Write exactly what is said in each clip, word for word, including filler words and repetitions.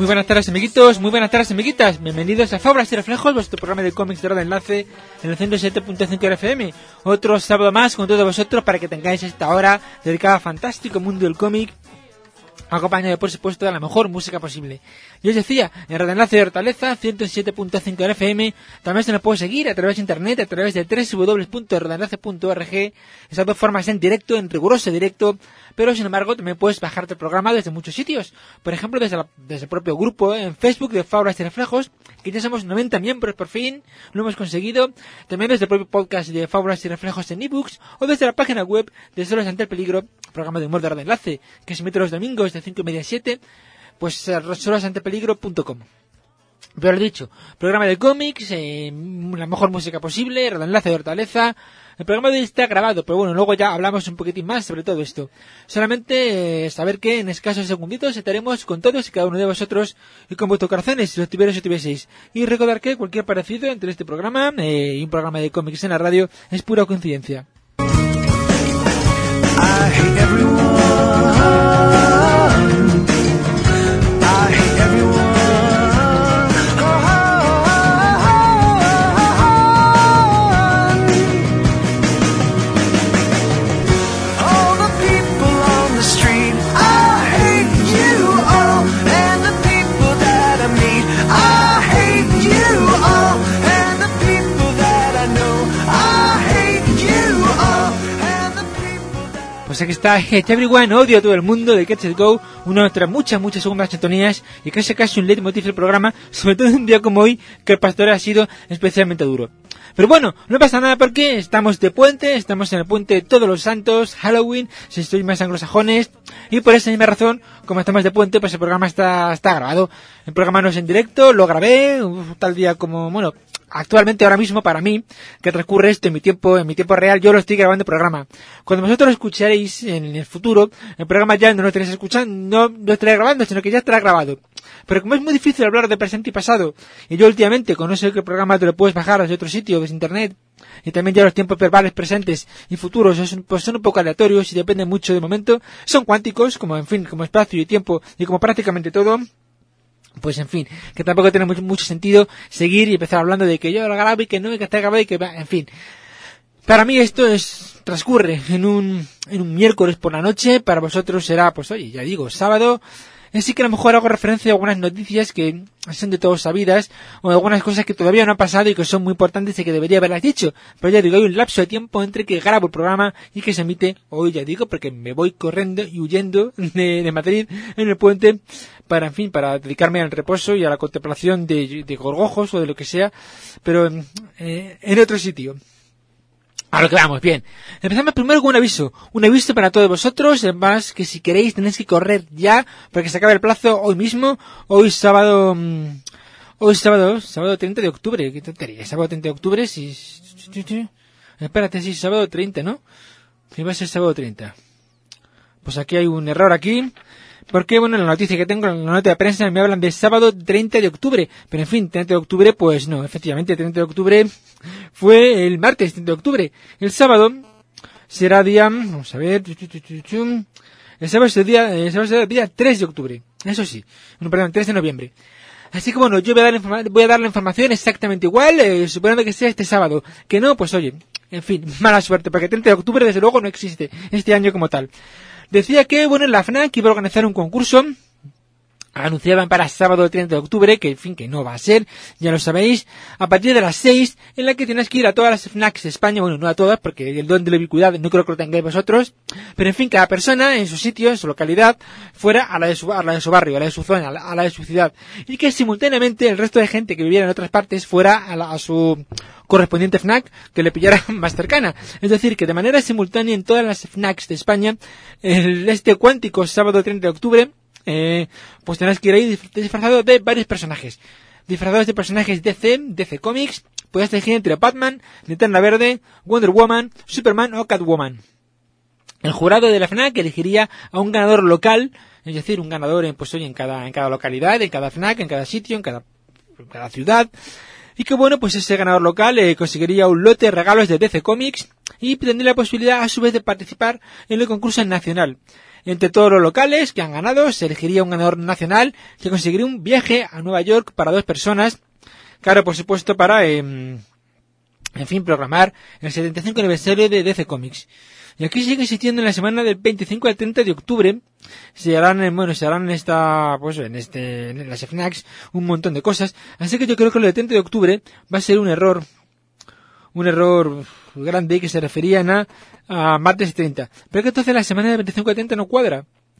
Muy buenas tardes, amiguitos, muy buenas tardes, amiguitas. Bienvenidos a Fábulas y Reflejos, vuestro programa de cómics de hora de enlace en el ciento siete punto cinco F M. Otro sábado más con todos vosotros para que tengáis esta hora dedicada al fantástico mundo del cómic, acompañado por supuesto de la mejor música posible. Y os decía, en Radio Enlace de Hortaleza, ciento siete punto cinco F M, también se nos puede seguir a través de internet, a través de doble u doble u doble u punto radioenlace punto org, esas dos formas en directo, en riguroso directo, pero sin embargo también puedes bajarte el programa desde muchos sitios, por ejemplo desde, la, desde el propio grupo en Facebook de Fábulas y Reflejos, que ya somos noventa miembros por fin, lo hemos conseguido, también desde el propio podcast de Fábulas y Reflejos en ebooks, o desde la página web de Solos ante el Peligro, programa de humor de Radio Enlace, que se emite los domingos de cinco y media a siete, pues solos ante peligro punto com. Pero lo dicho, programa de cómics, eh, la mejor música posible, Radio Enlace de Hortaleza. El programa de hoy está grabado, pero bueno, luego ya hablamos un poquitín más sobre todo esto. Solamente eh, saber que en escasos segunditos estaremos con todos y cada uno de vosotros y con vuestros corazones, si lo tuvierais o tuvieseis. Y recordar que cualquier parecido entre este programa eh, y un programa de cómics en la radio es pura coincidencia. I hate everyone. I hate everyone. All the people on the street, I hate you all. And the people that I meet, I hate you all. And the people that I know, I hate you all. And the people that... Pues aquí está Hate Everyone, odio a todo el mundo de Catch It Go, una de nuestras muchas, muchas segundas sintonías y casi casi un leitmotiv del programa, sobre todo en un día como hoy, que el pastor ha sido especialmente duro. Pero bueno, no pasa nada porque estamos de puente, estamos en el puente de Todos los Santos, Halloween, si estoy más anglosajones, y por esa misma razón, como estamos de puente, pues el programa está, está grabado. El programa no es en directo, lo grabé, uf, tal día como, bueno, actualmente ahora mismo para mí, que transcurre esto en mi tiempo, en mi tiempo real, yo lo estoy grabando el programa. Cuando vosotros lo escucharéis en el futuro, el programa ya no lo estaréis escuchando, no lo estaréis grabando, sino que ya estará grabado. Pero como es muy difícil hablar de presente y pasado, y yo últimamente, con no sé qué programa te lo puedes bajar desde otro sitio, desde internet, y también ya los tiempos verbales presentes y futuros son, pues son un poco aleatorios y dependen mucho del momento, son cuánticos, como en fin, como espacio y tiempo, y como prácticamente todo, pues en fin, que tampoco tiene mucho, mucho sentido seguir y empezar hablando de que yo lo grabo y que no, y que está grabado y que va, en fin. Para mí esto es, transcurre en un, en un miércoles por la noche, para vosotros será, pues oye, ya digo, sábado. Así que a lo mejor hago referencia a algunas noticias que son de todos sabidas, o algunas cosas que todavía no han pasado y que son muy importantes y que debería haberlas dicho. Pero ya digo, hay un lapso de tiempo entre que grabo el programa y que se emite hoy, ya digo, porque me voy corriendo y huyendo de, de Madrid en el puente para, en fin, para dedicarme al reposo y a la contemplación de, de gorgojos o de lo que sea, pero eh, en otro sitio. A lo que vamos, bien. Empezamos primero con un aviso. Un aviso para todos vosotros. Además, que si queréis tenéis que correr ya, porque se acabe el plazo hoy mismo. Hoy sábado... Hoy sábado... Sábado treinta de octubre. ¿Qué tontería? Sábado treinta de octubre, sí... Espérate, sí, sábado treinta, ¿no? ¿Qué va a ser sábado treinta? Pues aquí hay un error aquí. Porque, bueno, la noticia que tengo, en la nota de prensa me hablan de sábado treinta de octubre. Pero, en fin, treinta de octubre, pues no, efectivamente, treinta de octubre fue el martes treinta de octubre. El sábado será día, vamos a ver, el sábado será, el sábado será día tres de octubre. Eso sí, no, perdón, tres de noviembre. Así que, bueno, yo voy a dar, informa- voy a dar la información exactamente igual, eh, suponiendo que sea este sábado. Que no, pues oye, en fin, mala suerte, porque treinta de octubre, desde luego, no existe este año como tal. Decía que, bueno, la FNAC iba a organizar un concurso, anunciaban para sábado treinta de octubre, que en fin, que no va a ser, ya lo sabéis, a partir de las seis, en la que tienes que ir a todas las FNACs de España, bueno, no a todas, porque el don de la ubicuidad no creo que lo tengáis vosotros, pero en fin, cada persona en su sitio, en su localidad, fuera a la de su, a la de su barrio, a la de su zona, a la, a la de su ciudad, y que simultáneamente el resto de gente que viviera en otras partes fuera a, la, a su correspondiente FNAC que le pillara más cercana. Es decir, que de manera simultánea en todas las FNACs de España, el, este cuántico sábado treinta de octubre, Eh, pues tendrás que ir ahí disfrazado de varios personajes. Disfrazados de personajes D C, D C Comics, puedes elegir entre Batman, Linterna Verde, Wonder Woman, Superman o Catwoman. El jurado de la FNAC elegiría a un ganador local, es decir, un ganador en, pues, oye, en cada, en cada localidad, en cada FNAC, en cada sitio, en cada, en cada ciudad. Y que bueno, pues ese ganador local eh, conseguiría un lote de regalos de D C Comics y tendría la posibilidad a su vez de participar en el concurso nacional. Entre todos los locales que han ganado se elegiría un ganador nacional que conseguiría un viaje a Nueva York para dos personas. Claro, por supuesto, para, eh, en fin, programar el setenta y cinco aniversario de D C Comics. Y aquí sigue existiendo en la semana del veinticinco al treinta de octubre. Se harán, bueno, se harán en esta, pues en este, en las F NACs un montón de cosas. Así que yo creo que lo del treinta de octubre va a ser un error, un error grande que se referían a, a martes treinta. Pero que entonces la semana del veinticinco al treinta no cuadra.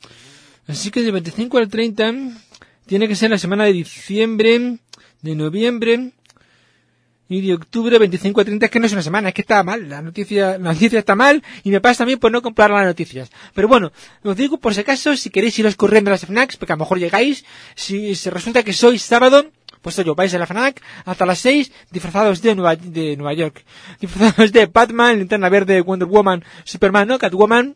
Así que del veinticinco al treinta tiene que ser la semana de diciembre, de noviembre, y de octubre veinticinco a treinta, es que no es una semana, es que está mal, la noticia, la noticia está mal, y me pasa también por no comprar las noticias. Pero bueno, os digo por si acaso, si queréis iros corriendo a las F NACs, porque a lo mejor llegáis, si se resulta que sois sábado, pues oye, vais a la F NAC hasta las seis, disfrazados de Nueva, de Nueva York, disfrazados de Batman, Linterna Verde, Wonder Woman, Superman, ¿no? Catwoman.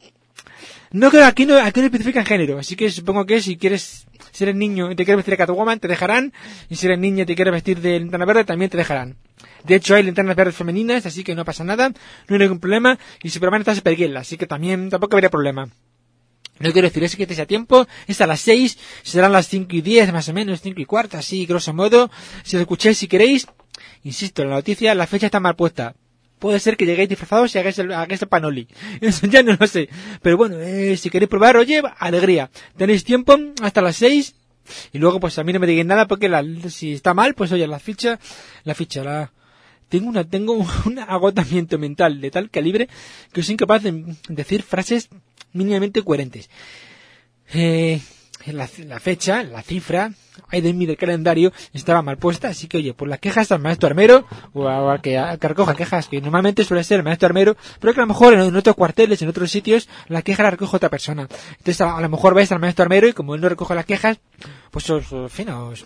No creo, aquí no, aquí no especifican género, así que supongo que si quieres, si eres niño y te quieres vestir de Catwoman, te dejarán, y si eres niña y te quieres vestir de Linterna Verde, también te dejarán. De hecho, hay linternas verdes femeninas, así que no pasa nada, no hay ningún problema, y Superman está super girl, así que también, tampoco habría problema. No quiero decir, es que estéis a tiempo, es a las seis, serán las cinco y diez, más o menos, cinco y cuarto, así, grosso modo, si lo escucháis si queréis. Insisto, la noticia, la fecha está mal puesta. Puede ser que lleguéis disfrazados y hagáis el, hagáis el panoli. Eso ya no lo sé. Pero bueno, eh, si queréis probar, oye, alegría. Tenéis tiempo hasta las seis. Y luego, pues a mí no me digáis nada porque la, si está mal, pues oye, la ficha, la ficha, la... Tengo una, tengo un agotamiento mental de tal calibre que soy incapaz de decir frases mínimamente coherentes. Eh... La, la fecha, la cifra, hay de mí del calendario, estaba mal puesta, así que oye, por las quejas al maestro armero, o al que, al que recoja quejas, que normalmente suele ser el maestro armero, pero que a lo mejor en, en otros cuarteles, en otros sitios, la queja la recoge otra persona. Entonces a, a lo mejor vais al maestro armero y como él no recoge las quejas, pues os, en fin, os...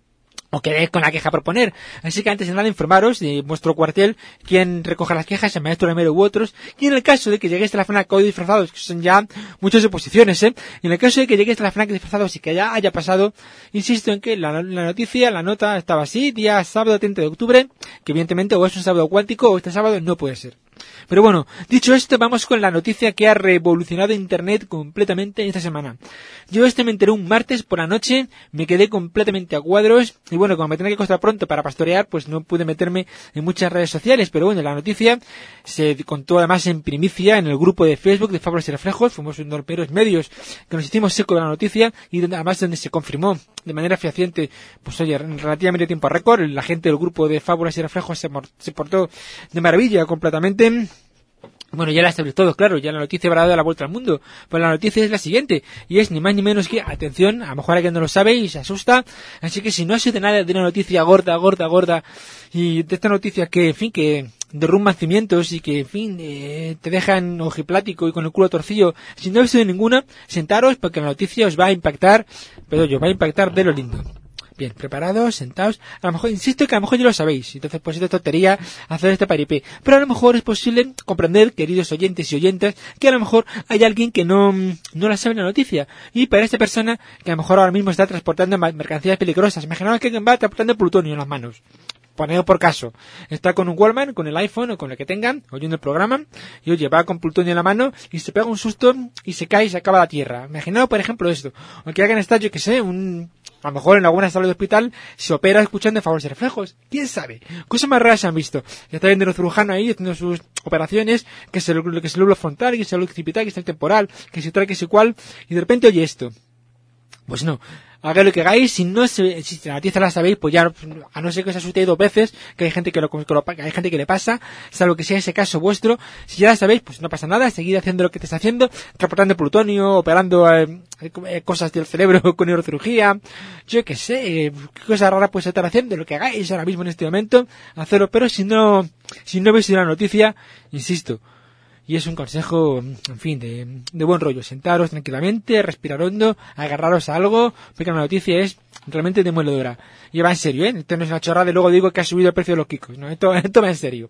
o queréis con la queja proponer. Así que antes de nada informaros de vuestro cuartel quién recoge las quejas, el maestro armero u otros, y en el caso de que lleguéis a la FNAC hoy disfrazados, que son ya muchas suposiciones, ¿eh? Y en el caso de que lleguéis a la FNAC disfrazados y que ya haya pasado, insisto en que la, la noticia, la nota estaba así, día sábado treinta de octubre, que evidentemente o es un sábado cuántico o este sábado no puede ser. Pero bueno, dicho esto, vamos con la noticia que ha revolucionado Internet completamente esta semana. Yo este me enteré un martes por la noche, me quedé completamente a cuadros, y bueno, como me tenía que costar pronto para pastorear, pues no pude meterme en muchas redes sociales, pero bueno, la noticia se contó además en primicia en el grupo de Facebook de Fábulas y Reflejos, fuimos unos primeros medios que nos hicimos seco de la noticia, y donde, además donde se confirmó de manera fehaciente, pues oye, relativamente tiempo a récord, la gente del grupo de Fábulas y Reflejos se, se portó de maravilla completamente. Bueno, ya la sabéis todos, claro, ya la noticia habrá dado la vuelta al mundo. Pues la noticia es la siguiente, y es ni más ni menos que, atención, a lo mejor alguien no lo sabe y se asusta, así que si no ha sido nada de una noticia gorda, gorda, gorda, y de esta noticia que, en fin, que derrumba cimientos y que, en fin, eh, te dejan ojiplático y con el culo torcido, si no ha sido ninguna, sentaros porque la noticia os va a impactar, pero yo, va a impactar de lo lindo. Bien, preparados, sentados. A lo mejor, insisto que a lo mejor ya lo sabéis. Entonces, pues es tontería hacer este paripé. Pero a lo mejor es posible comprender, queridos oyentes y oyentas, que a lo mejor hay alguien que no, no la sabe la noticia. Y para esta persona, que a lo mejor ahora mismo está transportando mercancías peligrosas. Imaginaos que alguien va transportando plutonio en las manos. Poned por caso. Está con un Walkman, con el iPhone o con el que tengan, oyendo el programa, y oye, va con plutonio en la mano y se pega un susto y se cae y se acaba la tierra. Imaginaos, por ejemplo, esto. O que alguien está, yo que sé, un... a lo mejor en alguna sala de hospital se opera escuchando Fábulas y Reflejos. ¿Quién sabe? Cosas más raras se han visto. Ya está viendo el cirujano ahí haciendo sus operaciones, que es el, que es el lóbulo frontal, que es el occipital, que es el temporal, que es tal, que es igual, y de repente oye esto. Pues no. Haga lo que hagáis, si no se, si la noticia la sabéis, pues ya, a no ser que os asustéis dos veces, que hay gente que lo, que lo, que hay gente que le pasa, salvo que sea ese caso vuestro, si ya la sabéis, pues no pasa nada, seguid haciendo lo que estáis haciendo, transportando plutonio, operando eh, eh, cosas del cerebro con neurocirugía, yo qué sé, eh, qué cosa rara puede estar haciendo, lo que hagáis ahora mismo en este momento, hacerlo, pero si no, si no veis la noticia, insisto, y es un consejo, en fin, de, de buen rollo. Sentaros tranquilamente, respirar hondo, agarraros a algo, porque la noticia es realmente demoledora. Y va en serio, ¿eh? Esto no es una chorrada y luego digo que ha subido el precio de los kikos. No, esto, esto va en serio.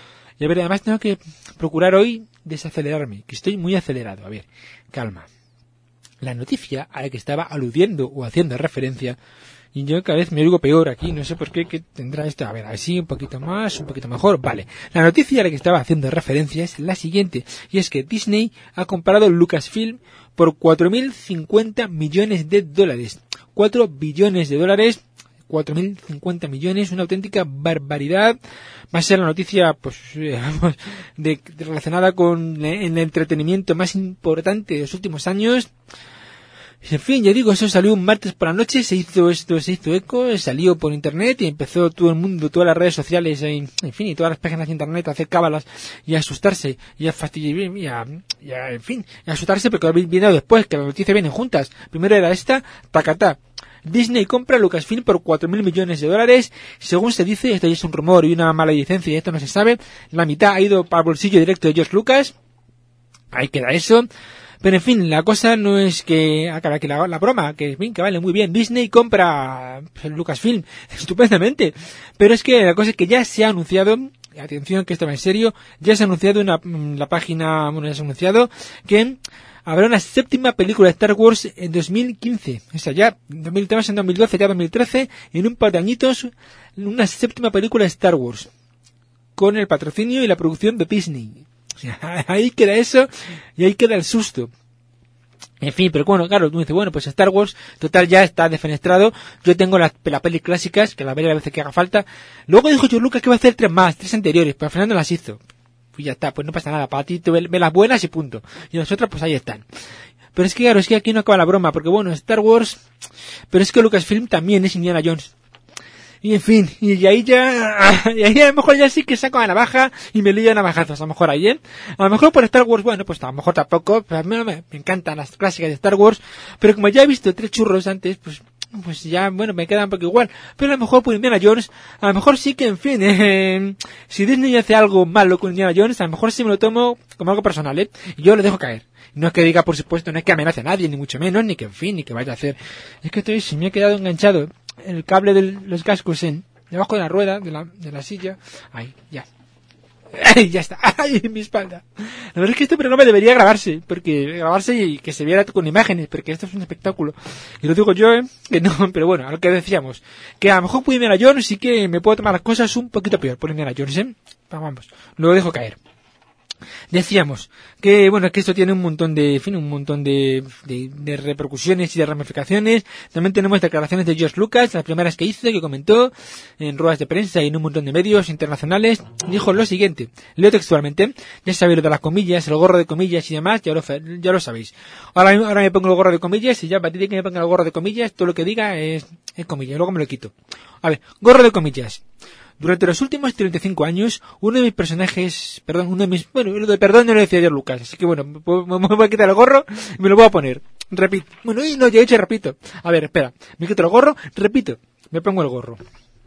Y a ver, además tengo que procurar hoy desacelerarme, que estoy muy acelerado. A ver, calma. La noticia a la que estaba aludiendo o haciendo referencia, y yo cada vez me oigo peor aquí, no sé por qué, que tendrá esto. A ver, así un poquito más, un poquito mejor. Vale, la noticia a la que estaba haciendo referencia es la siguiente, y es que Disney ha comprado Lucasfilm por cuatro mil cincuenta millones de dólares. cuatro billones de dólares, cuatro mil cincuenta millones, una auténtica barbaridad. Va a ser la noticia pues eh, vamos, de, de, relacionada con eh, el entretenimiento más importante de los últimos años. Y en fin, ya digo, eso salió un martes por la noche, se hizo esto, se hizo eco, salió por internet y empezó todo el mundo, todas las redes sociales, en, en fin, y todas las páginas de internet a hacer cábalas y a asustarse y a fastidiar, y a, y a, en fin, a asustarse porque viene después, que las noticias vienen juntas. Primero era esta, tacatá. Disney compra Lucasfilm por cuatro mil millones de dólares. Según se dice, esto ya es un rumor y una mala licencia y esto no se sabe, la mitad ha ido para el bolsillo directo de George Lucas. Ahí queda eso. Pero en fin, la cosa no es que acaba que la, la broma, que en fin, que vale muy bien. Disney compra Lucasfilm estupendamente. Pero es que la cosa es que ya se ha anunciado, atención que esto va en serio, ya se ha anunciado una, la página, bueno, ya se ha anunciado que habrá una séptima película de Star Wars en dos mil quince. O sea, ya, dos mil trece, en dos mil doce, ya dos mil trece, en un par de añitos, una séptima película de Star Wars. Con el patrocinio y la producción de Disney. O sea, ahí queda eso y ahí queda el susto. En fin, pero bueno, claro, tú dices, bueno, pues Star Wars, total, ya está defenestrado. Yo tengo las, las pelis clásicas, que las veré a veces que haga falta. Luego dijo George Lucas que va a hacer tres más, tres anteriores, pero al final no las hizo. Pues ya está, pues no pasa nada, para ti te ve, ve las buenas y punto. Y las otras, pues ahí están. Pero es que claro, es que aquí no acaba la broma, porque bueno, Star Wars, pero es que Lucasfilm también es Indiana Jones. Y en fin, y ahí ya, y ahí a lo mejor ya sí que saco la navaja y me lío a navajazos, a lo mejor ahí, ¿eh? A lo mejor por Star Wars, bueno, pues a lo mejor tampoco, pero a mí me, me encantan las clásicas de Star Wars, pero como ya he visto tres churros antes, pues, pues ya, bueno, me quedan un poco igual. Pero a lo mejor por Indiana Jones, a lo mejor sí que, en fin, eh, si Disney hace algo malo con Indiana Jones, a lo mejor sí me lo tomo como algo personal, ¿eh? Y yo lo dejo caer. No es que diga, por supuesto, no es que amenace a nadie, ni mucho menos, ni que, en fin, ni que vaya a hacer. Es que estoy, si me he quedado enganchado el cable de los cascos en debajo de la rueda de la, de la silla. Ahí, ya. Ahí, ya está. Ahí, en mi espalda. La verdad es que este programa debería grabarse, porque grabarse y que se viera con imágenes, porque esto es un espectáculo. Y lo digo yo, ¿eh? Que no, pero bueno, a lo que decíamos, que a lo mejor por Indiana Jones sí que me puedo tomar las cosas un poquito peor por Indiana Jones, ¿eh? Vamos, lo dejo caer. Decíamos que, bueno, que esto tiene un montón de, en fin, un montón de, de, de repercusiones y de ramificaciones. También tenemos declaraciones de George Lucas, las primeras que hizo, que comentó en ruedas de prensa y en un montón de medios internacionales. Dijo lo siguiente, leo textualmente, ya sabéis lo de las comillas, el gorro de comillas y demás, ya lo, ya lo sabéis. Ahora, ahora me pongo el gorro de comillas y ya a partir de que me ponga el gorro de comillas, todo lo que diga es, es comillas, luego me lo quito. A ver, gorro de comillas. Durante los últimos treinta y cinco años, uno de mis personajes, perdón, uno de mis, bueno, lo de perdón no lo decía yo Lucas, así que bueno, me, me voy a quitar el gorro y me lo voy a poner. Repito. Bueno, y no, ya he hecho, repito. A ver, espera, me quito el gorro, repito, me pongo el gorro.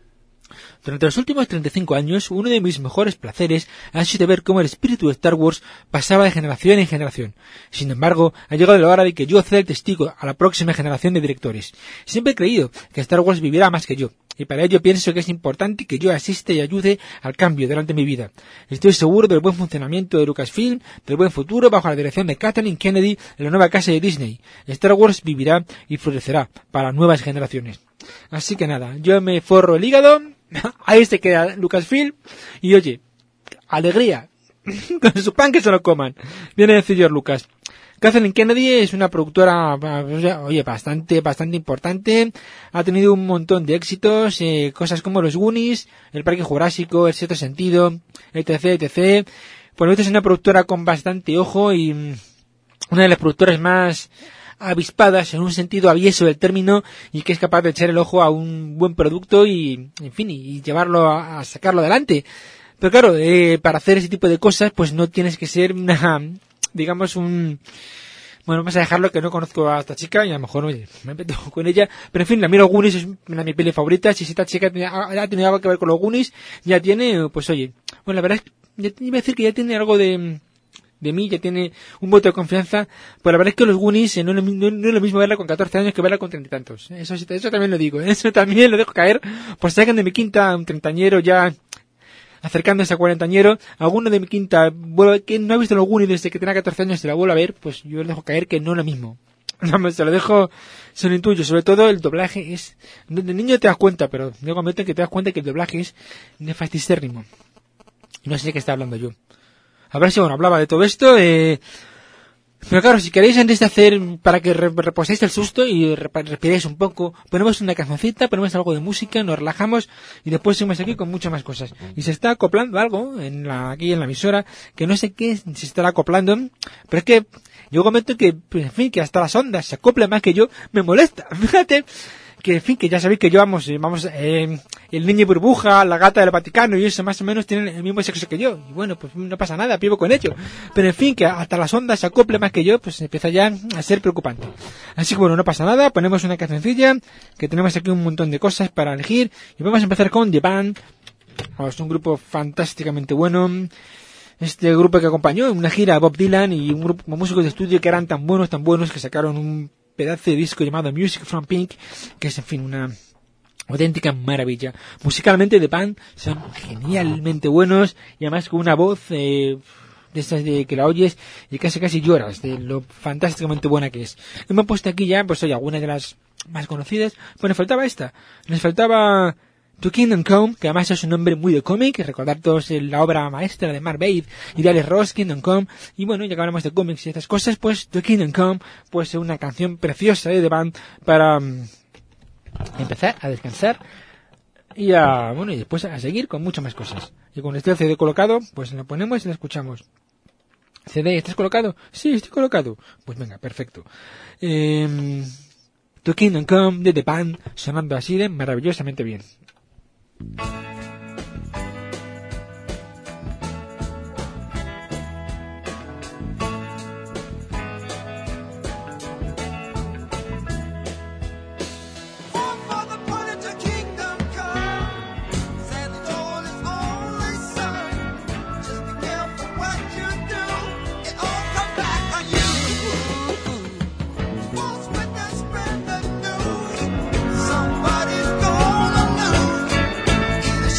Durante los últimos treinta y cinco años, uno de mis mejores placeres ha sido ver cómo el espíritu de Star Wars pasaba de generación en generación. Sin embargo, ha llegado la hora de que yo sea el testigo a la próxima generación de directores. Siempre he creído que Star Wars vivirá más que yo, y para ello pienso que es importante que yo asista y ayude al cambio durante mi vida. Estoy seguro del buen funcionamiento de Lucasfilm, del buen futuro bajo la dirección de Kathleen Kennedy en la nueva casa de Disney. Star Wars vivirá y florecerá para nuevas generaciones. Así que nada, yo me forro el hígado, ahí se queda Lucasfilm, y oye, alegría, con su pan que se lo coman, viene a decir George Lucas. Kathleen Kennedy es una productora, oye, bastante, bastante importante, ha tenido un montón de éxitos, eh, cosas como los Goonies, el Parque Jurásico, el Sexto Sentido, etc, etcétera. Por lo tanto es una productora con bastante ojo y una de las productoras más avispadas en un sentido avieso del término y que es capaz de echar el ojo a un buen producto y, en fin, y llevarlo a, a sacarlo adelante. Pero claro, eh, para hacer ese tipo de cosas, pues no tienes que ser una, digamos, un, bueno, vamos a dejarlo que no conozco a esta chica y a lo mejor, oye, me meto con ella, pero en fin, la miro Goonies, es una de mis pelis favoritas, y si esta chica ha tenido algo que ver con los Goonies, ya tiene, pues oye, bueno, la verdad es que, ya iba a decir que ya tiene algo de, de mí, ya tiene un voto de confianza, pues la verdad es que los Goonies eh, no, no, no es lo mismo verla con catorce años que verla con treinta y tantos. Eso, eso también lo digo, ¿eh? Eso también lo dejo caer, pues sacan de mi quinta un treintañero ya acercándose a cuarentañero, alguno de mi quinta que no ha visto los Goonies desde que tenía catorce años se la vuelve a ver, pues yo le dejo caer que no es lo mismo. Vamos, se lo dejo, se lo intuyo. Sobre todo el doblaje es... De niño te das cuenta, pero llega un momento en que te das cuenta que el doblaje es nefastistérrimo. No sé de qué está hablando yo. A ver si, bueno, hablaba de todo esto, eh... Pero claro, si queréis, antes de hacer, para que reposéis el susto y respiréis un poco, ponemos una cancioncita, ponemos algo de música, nos relajamos y después seguimos aquí con muchas más cosas. Y se está acoplando algo en la, aquí en la emisora, que no sé qué se estará acoplando, pero es que yo comento que, en fin, que hasta las ondas se acoplan más que yo, me molesta. Fíjate que, en fin, que ya sabéis que yo, vamos, vamos, eh, el niño burbuja, la gata del Vaticano y eso más o menos tienen el mismo sexo que yo. Y bueno, pues no pasa nada, vivo con ello. Pero en fin, que hasta las ondas se acople más que yo, pues empieza ya a ser preocupante. Así que bueno, no pasa nada, ponemos una cancioncilla, que tenemos aquí un montón de cosas para elegir. Y vamos a empezar con The Band. Es un grupo fantásticamente bueno. Este grupo que acompañó en una gira a Bob Dylan y un grupo de músicos de estudio que eran tan buenos, tan buenos, que sacaron un pedazo de disco llamado Music from Pink, que es, en fin, una auténtica maravilla. Musicalmente The Band son genialmente buenos y además con una voz eh, de esas de que la oyes y casi casi lloras de lo fantásticamente buena que es. Hemos puesto aquí ya, pues oye, algunas de las más conocidas. Bueno, faltaba esta. Nos faltaba To Kingdom Come, que además es un nombre muy de cómic, recordar todos la obra maestra de Mark Waid y de Alex Ross, Kingdom Come, y bueno, ya que hablamos de cómics y estas cosas, pues To Kingdom Come, pues una canción preciosa de The Band para um, empezar a descansar y a, bueno, y después a seguir con muchas más cosas. Y con este C D colocado, pues lo ponemos y lo escuchamos. C D, ¿estás colocado? Sí, estoy colocado. Pues venga, perfecto. Eh, To Kingdom Come de The Band, sonando así de maravillosamente bien. Somebody's gonna lose.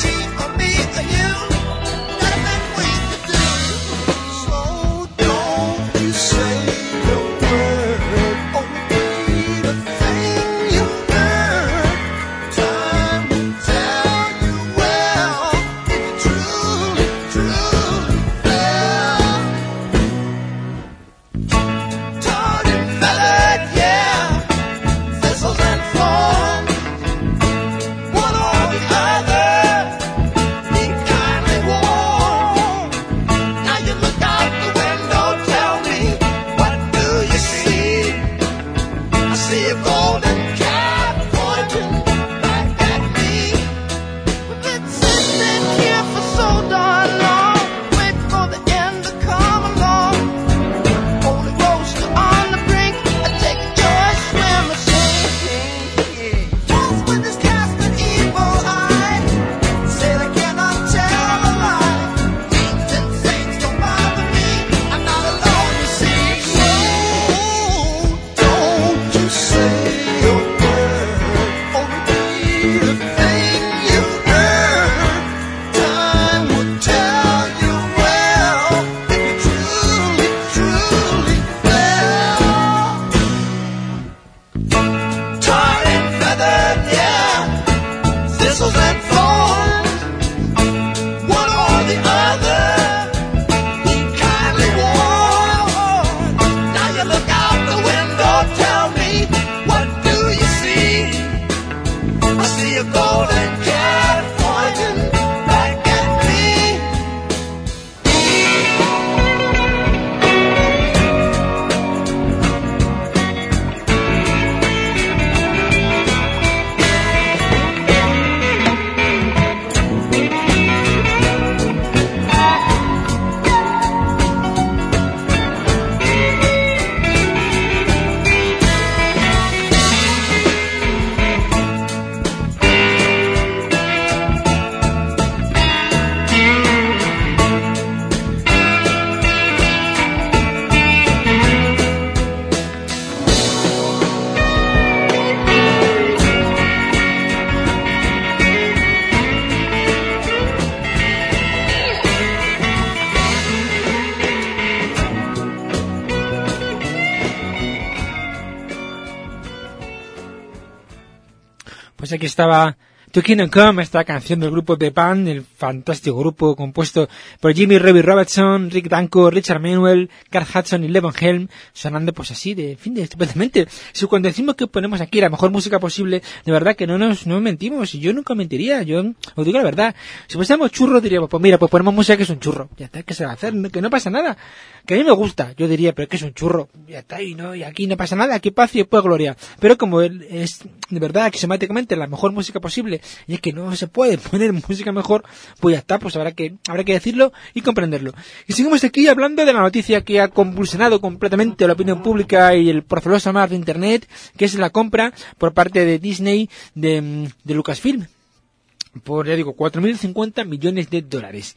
pues aquí estaba To Kingdom Come, esta canción del grupo The Band, el fantástico grupo compuesto por Jimmy Robbie Robertson, Rick Danko, Richard Manuel, Carl Hudson y Levon Helm, sonando pues así, de fin de estupendamente. Si cuando decimos que ponemos aquí la mejor música posible, de verdad que no nos no mentimos, y yo nunca mentiría, yo os digo la verdad. Si fuésemos churros diríamos, pues mira, pues ponemos música que es un churro, ya está, ¿qué se va a hacer? Que no pasa nada, que a mí me gusta, yo diría, pero que es un churro, ya está, y no, y aquí no pasa nada, aquí paz y pues gloria. Pero como es de verdad axiomáticamente la mejor música posible, y es que no se puede poner música mejor, pues ya está, pues habrá que habrá que decirlo y comprenderlo. Y seguimos aquí hablando de la noticia que ha convulsionado completamente la opinión pública y el proceloso mar de internet, que es la compra por parte de Disney de, de Lucasfilm por, ya digo, cuatro mil cincuenta millones de dólares.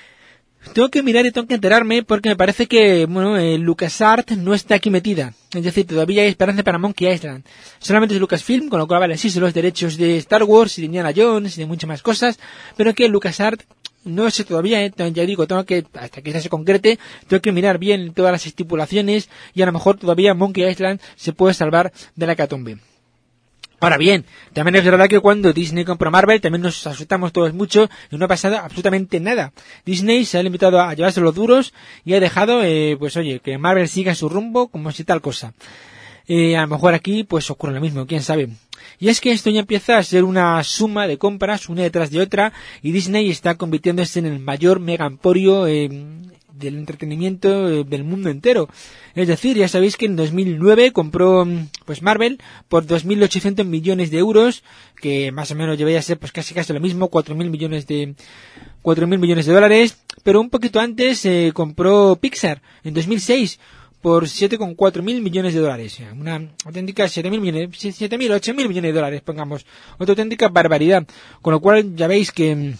Tengo que mirar y tengo que enterarme porque me parece que, bueno, eh, LucasArts no está aquí metida. Es decir, todavía hay esperanza para Monkey Island. Solamente es Lucasfilm, con lo cual vale, sí, son los derechos de Star Wars y de Indiana Jones y de muchas más cosas, pero que LucasArts no sé todavía, eh, ya digo, tengo que, hasta que se concrete, tengo que mirar bien todas las estipulaciones y a lo mejor todavía Monkey Island se puede salvar de la hecatombe. Ahora bien, también es verdad que cuando Disney compró Marvel también nos asustamos todos mucho y no ha pasado absolutamente nada. Disney se ha limitado a llevarse los duros y ha dejado, eh, pues oye, que Marvel siga su rumbo como si tal cosa. Eh, a lo mejor aquí pues ocurre lo mismo, quién sabe. Y es que esto ya empieza a ser una suma de compras una detrás de otra y Disney está convirtiéndose en el mayor mega emporio eh, del entretenimiento eh, del mundo entero. Es decir, ya sabéis que en dos mil nueve compró pues Marvel por dos mil ochocientos millones de euros, que más o menos llevaría a ser pues casi casi lo mismo, cuatro mil millones de cuatro mil millones de dólares, pero un poquito antes eh, compró Pixar en dos mil seis por siete coma cuatro mil millones de dólares, una auténtica siete mil millones, siete mil, ocho mil millones de dólares, pongamos, otra auténtica barbaridad, con lo cual ya veis que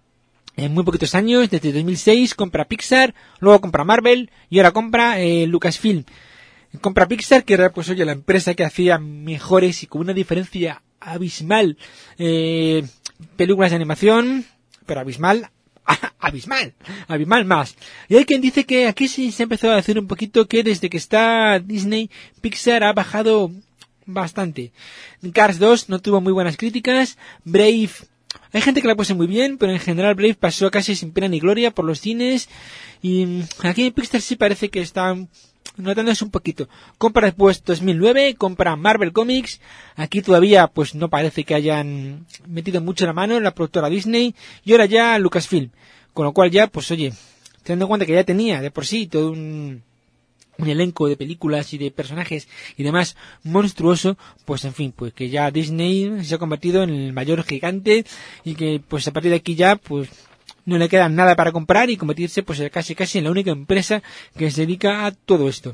en muy poquitos años, desde dos mil seis, compra Pixar, luego compra Marvel y ahora compra eh, Lucasfilm. Compra Pixar, que era pues oye la empresa que hacía mejores y con una diferencia abismal eh, películas de animación, pero abismal, abismal, abismal más. Y hay quien dice que aquí sí se ha empezado a decir un poquito que desde que está Disney, Pixar ha bajado bastante. Cars dos no tuvo muy buenas críticas, Brave... Hay gente que la puso muy bien, pero en general Brave pasó casi sin pena ni gloria por los cines. Y aquí en Pixar sí parece que está notándose un poquito. Compra después dos mil nueve, compra Marvel Comics. Aquí todavía pues no parece que hayan metido mucho la mano en la productora Disney. Y ahora ya Lucasfilm. Con lo cual ya, pues oye, teniendo en cuenta que ya tenía de por sí todo un... un elenco de películas y de personajes y demás monstruoso, pues en fin, pues que ya Disney se ha convertido en el mayor gigante y que pues a partir de aquí ya pues no le queda nada para comprar y convertirse pues casi casi en la única empresa que se dedica a todo esto.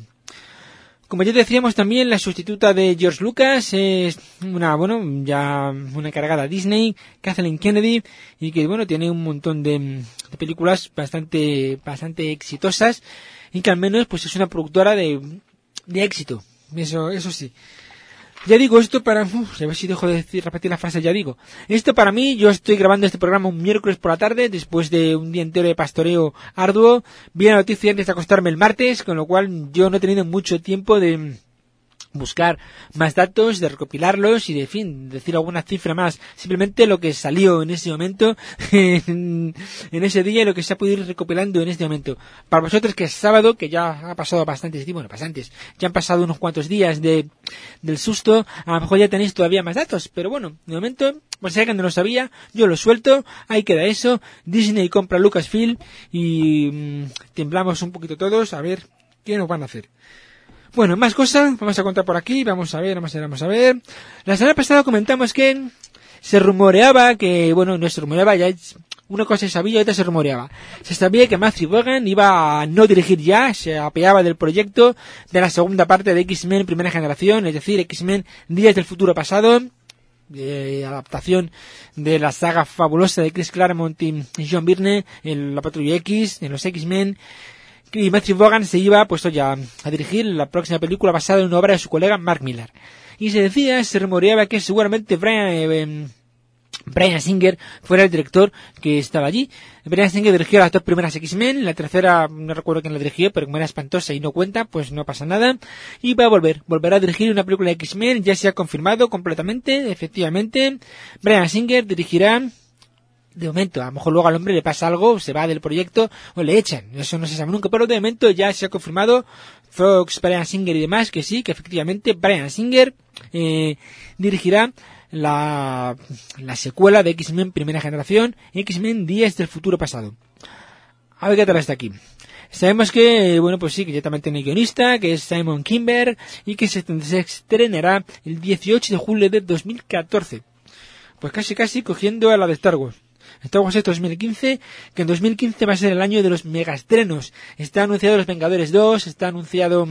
Como ya decíamos también, la sustituta de George Lucas es una, bueno, ya una encargada Disney, Kathleen Kennedy, y que bueno, tiene un montón de, de películas bastante, bastante exitosas, y que al menos pues es una productora de, de éxito. Eso, eso sí. Ya digo esto para... Uf, a ver si dejo de decir, repetir la frase, ya digo. Esto para mí, yo estoy grabando este programa un miércoles por la tarde, después de un día entero de pastoreo arduo. Vi la noticia antes de acostarme el martes, con lo cual yo no he tenido mucho tiempo de buscar más datos, de recopilarlos y de fin, decir alguna cifra más. Simplemente lo que salió en ese momento, en, en ese día, y lo que se ha podido ir recopilando en este momento. Para vosotros que es sábado, que ya ha pasado bastantes, bueno, bastantes, ya han pasado unos cuantos días de del susto, a lo mejor ya tenéis todavía más datos, pero bueno, de momento, pues si alguien no lo sabía, yo lo suelto, ahí queda eso. Disney compra Lucasfilm y mmm, temblamos un poquito todos a ver qué nos van a hacer. Bueno, más cosas, vamos a contar por aquí, vamos a ver, vamos a ver, vamos a ver. La semana pasada comentamos que se rumoreaba que, bueno, no se rumoreaba, ya una cosa se sabía y otra se rumoreaba. Se sabía que Matthew Vaughn iba a no dirigir ya, se apeaba del proyecto de la segunda parte de X-Men Primera Generación, es decir, X-Men Días del Futuro Pasado, de adaptación de la saga fabulosa de Chris Claremont y John Byrne en la Patrulla X, en los X-Men. Y Matthew Vaughn se iba pues oye, a, a dirigir la próxima película basada en una obra de su colega Mark Millar. Y se decía, se rumoreaba que seguramente Brian, eh, Bryan Singer fuera el director que estaba allí. Bryan Singer dirigió las dos primeras X-Men, la tercera no recuerdo quién la dirigió, pero como era espantosa y no cuenta, pues no pasa nada. Y va a volver, volverá a dirigir una película de X-Men, ya se ha confirmado completamente, efectivamente. Bryan Singer dirigirá, de momento, a lo mejor luego al hombre le pasa algo, se va del proyecto o le echan, eso no se sabe nunca, pero de momento ya se ha confirmado Fox, Bryan Singer y demás, que sí, que efectivamente Bryan Singer eh, dirigirá La, la secuela de X-Men Primera Generación, X-Men Días del Futuro Pasado. A ver qué tal hasta aquí. Sabemos que, bueno, pues sí, que ya también tiene guionista, que es Simon Kinberg, y que se, se estrenará el dieciocho de julio de dos mil catorce. Pues casi casi cogiendo a la de Star Wars. Star Wars es dos mil quince, que en dos mil quince va a ser el año de los megaestrenos. Está anunciado Los Vengadores dos, está anunciado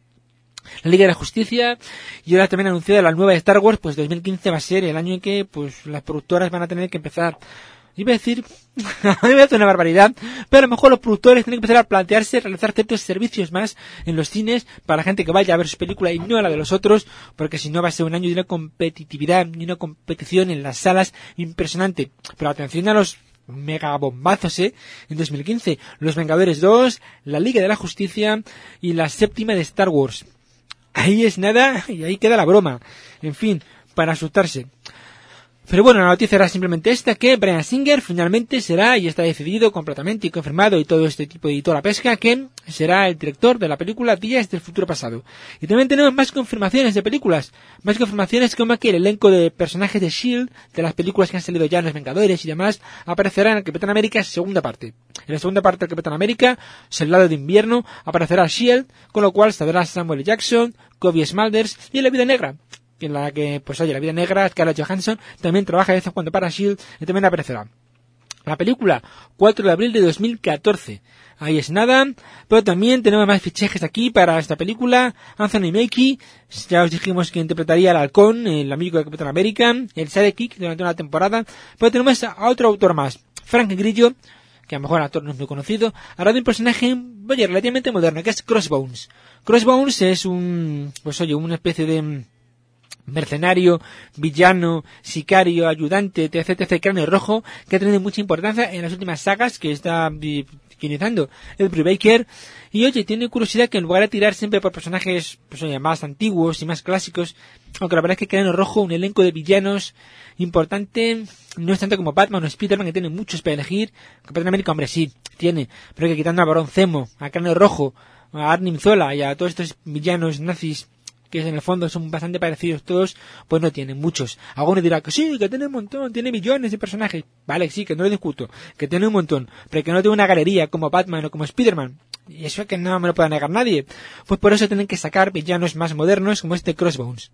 la Liga de la Justicia, y ahora también anunciada la nueva de Star Wars. Pues dos mil quince va a ser el año en que pues las productoras van a tener que empezar, iba a decir, a mí me hace una barbaridad, pero a lo mejor los productores tienen que empezar a plantearse realizar ciertos servicios más en los cines para la gente que vaya a ver su película y no a la de los otros, porque si no va a ser un año de una competitividad y una competición en las salas impresionante. Pero atención a los mega bombazos, eh, en dos mil quince, Los Vengadores dos, la Liga de la Justicia y la séptima de Star Wars. Ahí es nada y ahí queda la broma. En fin, para asustarse. Pero bueno, la noticia era simplemente esta, que Bryan Singer finalmente será, y está decidido completamente y confirmado y todo este tipo de toda la pesca, que será el director de la película Días del Futuro Pasado. Y también tenemos más confirmaciones de películas, más confirmaciones como que el elenco de personajes de S H I E L D, de las películas que han salido ya en Los Vengadores y demás, aparecerá en el Capitán América segunda parte. En la segunda parte del Capitán América, Soldado de Invierno, aparecerá S H I E L D, con lo cual saldrá Samuel L. Jackson, Kobe Smulders y en La Vida Negra, en la que, pues oye, La Vida Negra, Scarlett Johansson también trabaja de vez en cuando para S H I E L D y también aparecerá. La película, cuatro de abril de dos mil catorce. Ahí es nada, pero también tenemos más fichajes aquí para esta película. Anthony Mackie, ya os dijimos que interpretaría al Halcón, el amigo de Capitán América, el sidekick durante una temporada, pero tenemos a otro autor más, Frank Grillo, que a lo mejor el actor no es muy conocido, hará de un personaje, oye, relativamente moderno, que es Crossbones. Crossbones es un, pues oye, una especie de mercenario, villano, sicario, ayudante, etc, etc, cráneo rojo, que ha tenido mucha importancia en las últimas sagas que está guionizando el Brubaker. Y oye, tiene curiosidad que en lugar de tirar siempre por personajes, pues oye, más antiguos y más clásicos, aunque la verdad es que Cráneo Rojo, un elenco de villanos importante, no es tanto como Batman o Spider-Man, que tiene muchos para elegir. Capitán América, hombre, sí, tiene, pero que quitando a Barón Zemo, a Cráneo Rojo, a Arnim Zola y a todos estos villanos nazis, que en el fondo son bastante parecidos todos, pues no tienen muchos. Algunos dirán que sí, que tiene un montón, tiene millones de personajes. Vale, sí, que no lo discuto, que tiene un montón, pero que no tiene una galería como Batman o como Spider-Man. Y eso es que no me lo puede negar nadie. Pues por eso tienen que sacar villanos más modernos como este Crossbones.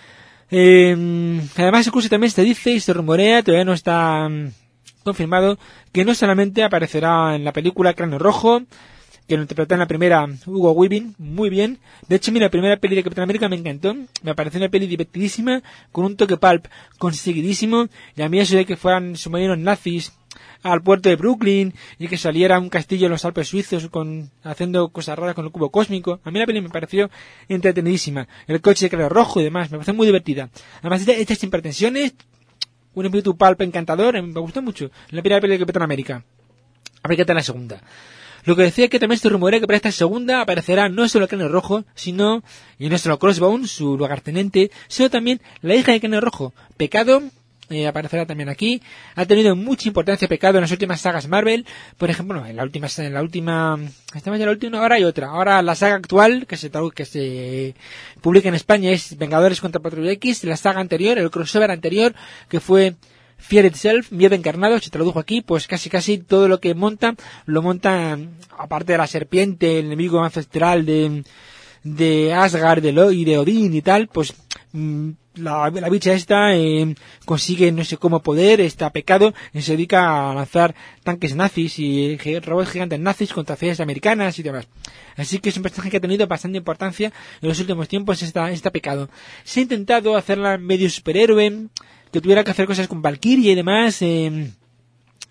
Eh, además, incluso también se dice y se rumorea, todavía no está um, confirmado, que no solamente aparecerá en la película Cráneo Rojo, que lo interpretó en la primera Hugo Weaving, muy bien. De hecho, mira, la primera peli de Capitán América me encantó, me pareció una peli divertidísima, con un toque pulp conseguidísimo, y a mí eso de que fueran submarinos nazis al puerto de Brooklyn, y que saliera un castillo en los Alpes suizos con haciendo cosas raras con el cubo cósmico, a mí la peli me pareció entretenidísima, el coche de color rojo y demás, me pareció muy divertida. Además, hecha sin pretensiones, un espíritu pulp encantador, me gustó mucho, la primera peli de Capitán América. A ver qué tal la segunda. Lo que decía que también se rumorea que para esta segunda aparecerá no solo el Cráneo Rojo, sino, y no solo Crossbones, su lugarteniente, sino también la hija de Cráneo Rojo, Pecado, eh, aparecerá también aquí. Ha tenido mucha importancia Pecado en las últimas sagas Marvel, por ejemplo, no, en la última, en la última, estamos ya en la última, ahora hay otra, ahora la saga actual que se que se publica en España es Vengadores contra Patrulla X, la saga anterior, el crossover anterior, que fue Fear Itself, Miedo Encarnado, se tradujo aquí, pues casi casi todo lo que monta, lo monta, aparte de la serpiente, el enemigo ancestral de, de Asgard, de Lo, y de Odín y tal, pues la, la bicha esta eh, consigue no sé cómo poder, está Pecado, y se dedica a lanzar tanques nazis y robots gigantes nazis contra ciudades americanas y demás. Así que es un personaje que ha tenido bastante importancia en los últimos tiempos, esta, esta Pecado. Se ha intentado hacerla medio superhéroe, que tuviera que hacer cosas con Valkyrie y demás, eh,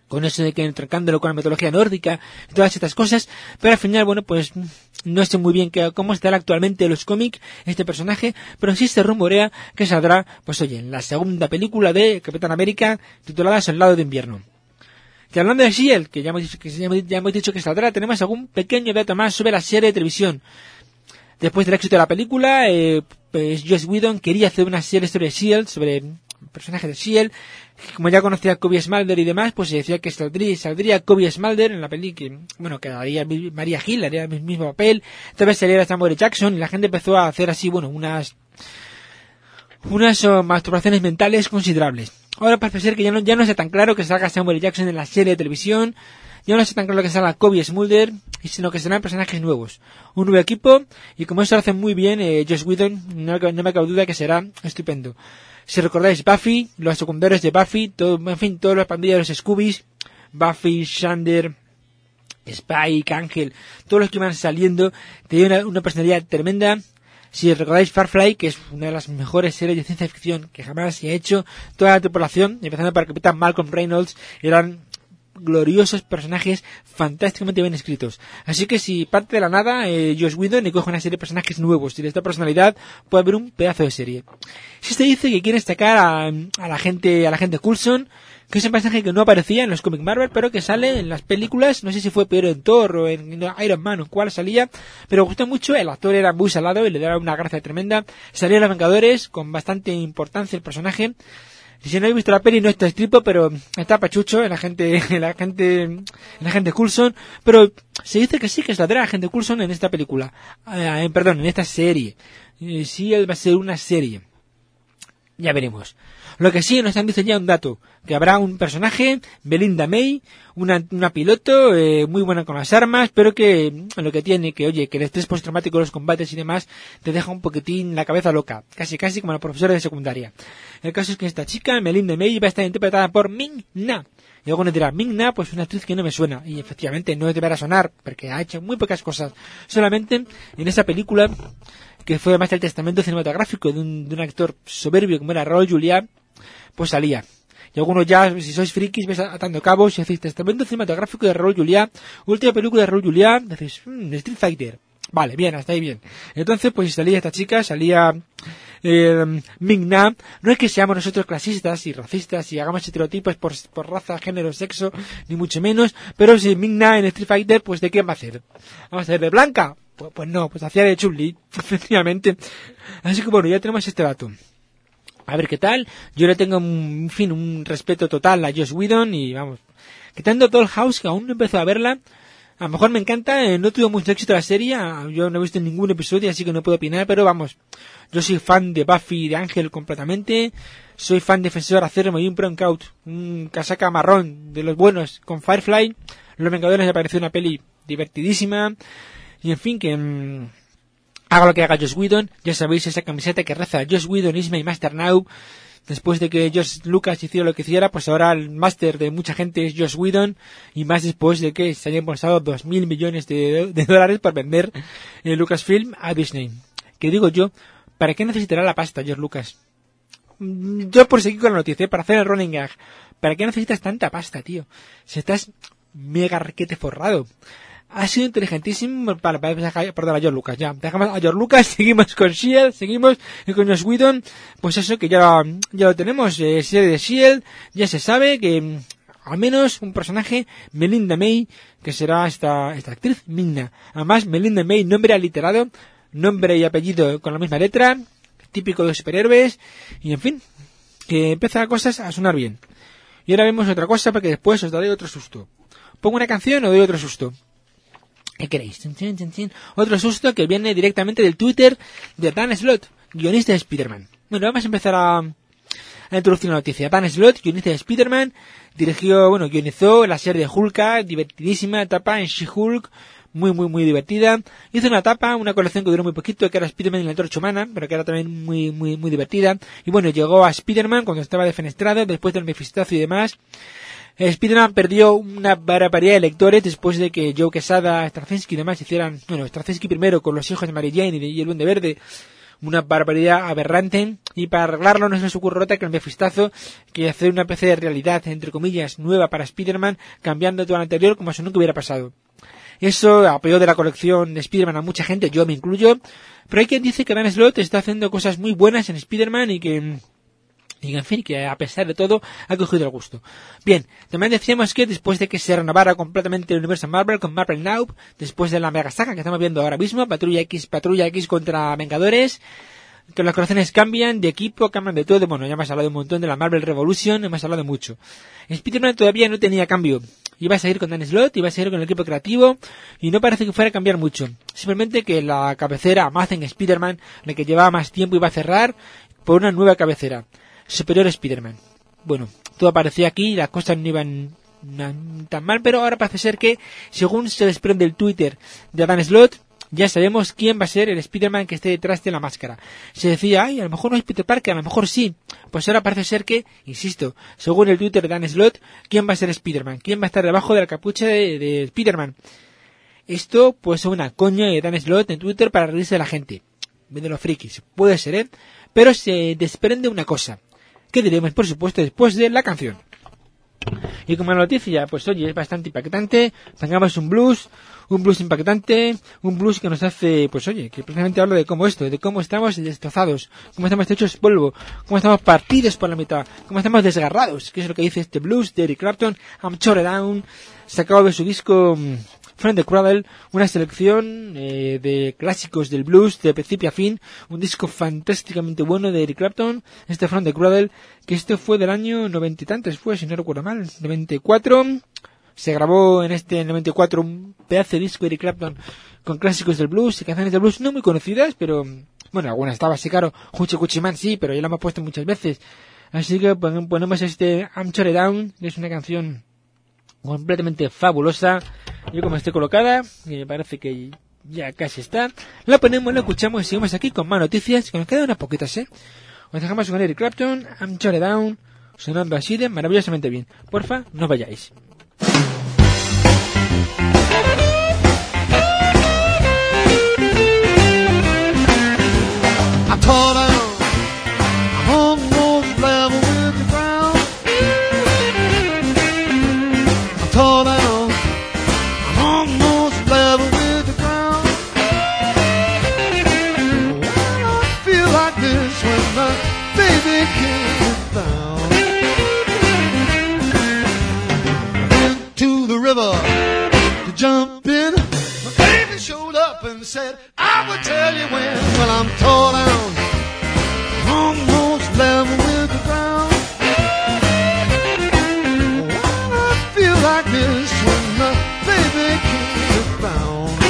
con eso de que entrecándolo con la mitología nórdica y todas estas cosas, pero al final, bueno, pues no sé muy bien que, cómo estará actualmente en los cómics este personaje, pero sí se rumorea que saldrá, pues oye, en la segunda película de Capitán América titulada Soldado de Invierno. Y hablando de S H I E L D, que ya hemos dicho que, ya hemos dicho que saldrá, tenemos algún pequeño dato más sobre la serie de televisión. Después del éxito de la película, eh, pues Joss Whedon quería hacer una serie sobre S H I E L D, sobre personajes de S H I E L D. Como ya conocía a Kobe Smulders y demás, pues se decía que saldría, saldría Kobe Smulders en la peli, que, bueno, que haría Maria Hill, haría el mismo papel, tal vez saliera Samuel Jackson, y la gente empezó a hacer así, bueno, unas, unas oh, masturbaciones mentales considerables. Ahora parece ser que ya no, ya no está tan claro que salga Samuel Jackson en la serie de televisión, ya no está tan claro que salga Kobe Smulders, sino que serán personajes nuevos, un nuevo equipo, y como eso lo hace muy bien, eh, Joss Whedon, no, no me cabe duda que será estupendo. Si recordáis Buffy, los secundarios de Buffy, todo, en fin, todos los pandillas de los Scoobies, Buffy, Xander, Spike, Ángel, todos los que van saliendo, tenían una, una personalidad tremenda. Si recordáis Firefly, que es una de las mejores series de ciencia ficción que jamás se ha hecho, toda la tripulación, empezando por el capitán Malcolm Reynolds, eran gloriosos personajes fantásticamente bien escritos. Así que si parte de la nada, eh, Joss Whedon y coge una serie de personajes nuevos y de esta personalidad, puede haber un pedazo de serie. Si se dice que quiere destacar a, a la gente, a la gente Coulson, que es un personaje que no aparecía en los cómics Marvel, pero que sale en las películas, no sé si fue peor en Thor o en Iron Man o cuál salía, pero me gustó mucho, el actor era muy salado y le daba una gracia tremenda, salía en Los Vengadores, con bastante importancia el personaje. Si no habéis visto la peli no está escrito, pero está pachucho en la gente, en la gente, en la gente Coulson, pero se dice que sí que saldrá la gente Coulson en esta película, eh, perdón, en esta serie. Eh, sí, él va a ser una serie. Ya veremos. Lo que sí nos han dicho ya un dato, que habrá un personaje, Belinda May, una, una piloto, eh, muy buena con las armas, pero que lo que tiene, que oye, que el estrés postraumático de los combates y demás, te deja un poquitín la cabeza loca, casi casi como la profesora de secundaria. El caso es que esta chica, Belinda May, va a estar interpretada por Ming-Na. Y algunos dirán, Ming-Na, pues una actriz que no me suena, y efectivamente no deberá sonar, porque ha hecho muy pocas cosas. Solamente en esa película, que fue además el testamento cinematográfico de un, de un actor soberbio como era Raúl Juliá, pues salía. Y algunos ya, si sois frikis, ves atando cabos y decís, testamento cinematográfico de Raúl Juliá, última película de Raúl Juliá, decís, mmm, Street Fighter. Vale, bien, hasta ahí bien. Entonces, pues salía esta chica, salía eh, Ming-Na. No es que seamos nosotros clasistas y racistas y hagamos estereotipos por, por raza, género, sexo, ni mucho menos, pero si Ming-Na en Street Fighter, pues ¿de qué va a hacer? ¿Vamos a hacer de blanca? Pues, pues no, pues hacía de Chun-Li, efectivamente. Así que bueno, ya tenemos este dato. A ver qué tal. Yo le tengo, un, en fin, un respeto total a Joss Whedon y vamos, quitando Dollhouse, que aún no empezó a verla, a lo mejor me encanta, eh, no tuvo mucho éxito la serie, yo no he visto ningún episodio, así que no puedo opinar, pero vamos, yo soy fan de Buffy y de Ángel completamente, soy fan defensor acérrimo y un Broncout, un casaca marrón de los buenos con Firefly, Los Vengadores me pareció una peli divertidísima, y en fin, que mmm, haga lo que haga Joss Whedon, ya sabéis esa camiseta que reza Joss Whedon is my master now. Después de que George Lucas hiciera lo que hiciera, pues ahora el máster de mucha gente es Joss Whedon, y más después de que se hayan embolsado dos mil millones de, de dólares por vender eh, Lucasfilm a Disney. Que digo yo, ¿para qué necesitará la pasta George Lucas? Yo por seguir con la noticia, para hacer el running gag, ¿para qué necesitas tanta pasta, tío? Si estás mega requete forrado. Ha sido inteligentísimo para, para, para perdón, a George Lucas, ya. Dejamos a George Lucas, seguimos con S H I E L D, seguimos con Joss Whedon, pues eso que ya, ya lo tenemos, eh, serie de S H I E L D, ya se sabe que al menos un personaje, Melinda May, que será esta, esta actriz, Ming-Na. Además, Melinda May, nombre aliterado, nombre y apellido con la misma letra, típico de superhéroes, y en fin, que empieza cosas a sonar bien. Y ahora vemos otra cosa porque después os daré otro susto. ¿Pongo una canción o doy otro susto? ¿Qué queréis? Otro susto que viene directamente del Twitter de Dan Slott, guionista de Spider-Man. Bueno, vamos a empezar a, a introducir la noticia. Dan Slott, guionista de Spider-Man, dirigió, bueno, guionizó la serie de Hulk, divertidísima etapa en She-Hulk, muy, muy, muy divertida. Hizo una etapa, una colección que duró muy poquito, que era Spider-Man y la Antorcha Humana, pero que era también muy, muy, muy divertida. Y bueno, llegó a Spider-Man cuando estaba defenestrado, después del Mefistazo y demás. Spider-Man perdió una barbaridad de lectores después de que Joe Quesada, Straczynski y demás hicieran, bueno, Straczynski primero con Los hijos de Mary Jane y, de, y el Duende Verde, una barbaridad aberrante, y para arreglarlo no se les ocurre otra que el mefistazo que hacer una especie de realidad, entre comillas, nueva para Spider-Man, cambiando todo lo anterior como si nunca hubiera pasado. Eso apoyó de la colección de Spider-Man a mucha gente, yo me incluyo, pero hay quien dice que Dan Slott está haciendo cosas muy buenas en Spider-Man y que... Y en fin, que a pesar de todo ha cogido el gusto. Bien, también decíamos que después de que se renovara completamente el universo Marvel con Marvel Now, después de la mega saga que estamos viendo ahora mismo, Patrulla X, Patrulla X contra Vengadores, que las colecciones cambian de equipo, cambian de todo. Bueno, ya hemos hablado un montón de la Marvel Revolution, hemos hablado mucho. Spider-Man todavía no tenía cambio. Iba a seguir con Dan Slott, iba a seguir con el equipo creativo, y no parece que fuera a cambiar mucho. Simplemente que la cabecera Amazing Spider-Man, la que llevaba más tiempo, iba a cerrar por una nueva cabecera. Superior Spider-Man. Bueno, todo parecía aquí, las cosas no iban tan mal, pero ahora parece ser que, según se desprende el Twitter de Dan Slott, ya sabemos quién va a ser el Spider-Man que esté detrás de la máscara. Se decía, ay, a lo mejor no es Peter Parker, a lo mejor sí. Pues ahora parece ser que, insisto, según el Twitter de Dan Slott, quién va a ser Spider-Man, quién va a estar debajo de la capucha de, de Spider-Man. Esto, pues, es una coña de Dan Slott en Twitter para reírse de la gente. De los frikis. Puede ser, ¿eh? Pero se desprende una cosa, que diremos, por supuesto, después de la canción. Y como la noticia, pues oye, es bastante impactante. Tengamos un blues, un blues impactante, un blues que nos hace, pues oye, que precisamente habla de cómo esto, de cómo estamos destrozados, cómo estamos hechos polvo, cómo estamos partidos por la mitad, cómo estamos desgarrados, que es lo que dice este blues de Eric Clapton, I'm Tore Down, sacado de su disco From the Cradle, una selección eh, de clásicos del blues de principio a fin, un disco fantásticamente bueno de Eric Clapton, este From the Cradle, que este fue del año noventa y tantos, fue, si no recuerdo mal, noventa y cuatro, se grabó en este noventa y cuatro un pedazo de disco de Eric Clapton con clásicos del blues y canciones del blues no muy conocidas, pero bueno, algunas estaba así claro, Hoochie Coochie Man sí, pero ya lo hemos puesto muchas veces, así que ponemos este I'm Tore Down, que es una canción completamente fabulosa. Yo como esté colocada, y me parece que ya casi está, la ponemos, la escuchamos y seguimos aquí con más noticias, que nos quedan unas poquitas, ¿eh? Os dejamos con Eric Clapton, I'm Tore Down, sonando así de maravillosamente bien. Porfa, no vayáis. I'm tore down, I'm almost level with the ground. I'm tore down, I'm almost level with the ground. Well, I feel like this when my baby came down. Into the river to jump in. My baby showed up and said, I would tell you when. Well, I'm tore down, almost level with the ground. Well, I feel like this when my baby came around.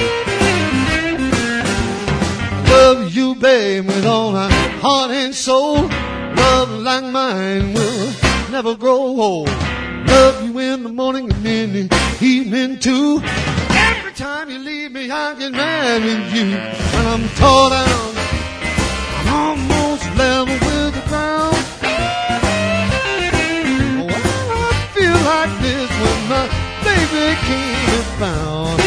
Love you, babe, with all my heart and soul. Love like mine will never grow old. Love you in the morning and in the evening too. Every time you leave me, I get mad with you. When I'm tore down, I'm almost level with the ground. Well, I feel like this when my baby came around.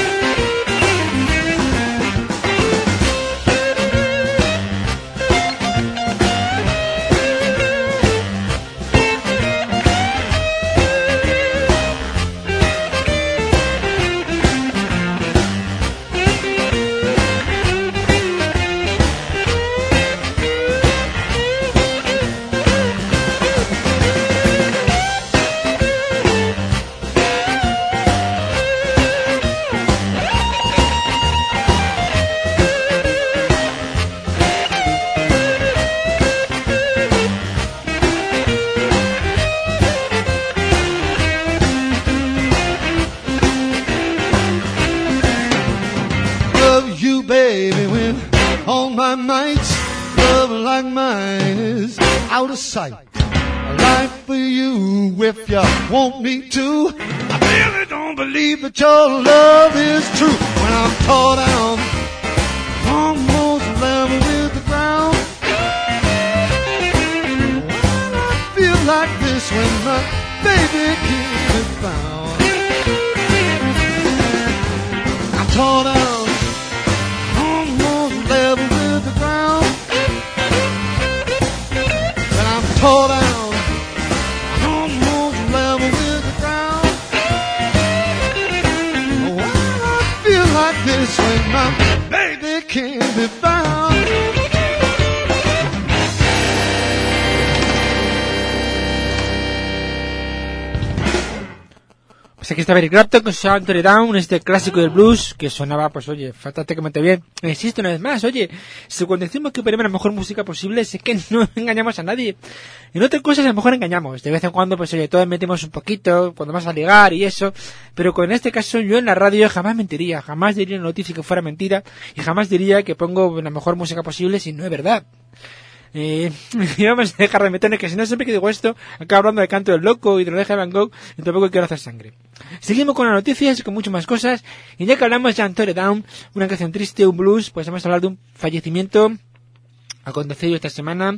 Out of sight, a life for you if you want me to. I really don't believe that your love is true. When I'm tore down, almost level with the ground. Well, I feel like this when my baby came found. I'm tore down, almost level with the ground. tore down, almost level with the ground. Oh, I feel like this when my baby can't be found. Pues aquí está Eric Clapton con Shout It Down, este clásico del blues que sonaba, pues oye, fantásticamente bien. Insisto una vez más, oye, si cuando decimos que ponemos la mejor música posible, es que no engañamos a nadie. En otras cosas a lo mejor engañamos. De vez en cuando, pues oye, todos metemos un poquito, cuando vas a ligar y eso. Pero con este caso, yo en la radio jamás mentiría, jamás diría una noticia que fuera mentira y jamás diría que pongo la mejor música posible si no es verdad. Eh, y vamos a dejar de meternos, que si no siempre que digo esto acabo hablando de Canto del Loco y de la oreja de Van Gogh y tampoco quiero hacer sangre. Seguimos con las noticias y con muchas más cosas, y ya que hablamos de Tore Down, una canción triste, un blues, pues vamos a hablar de un fallecimiento acontecido esta semana.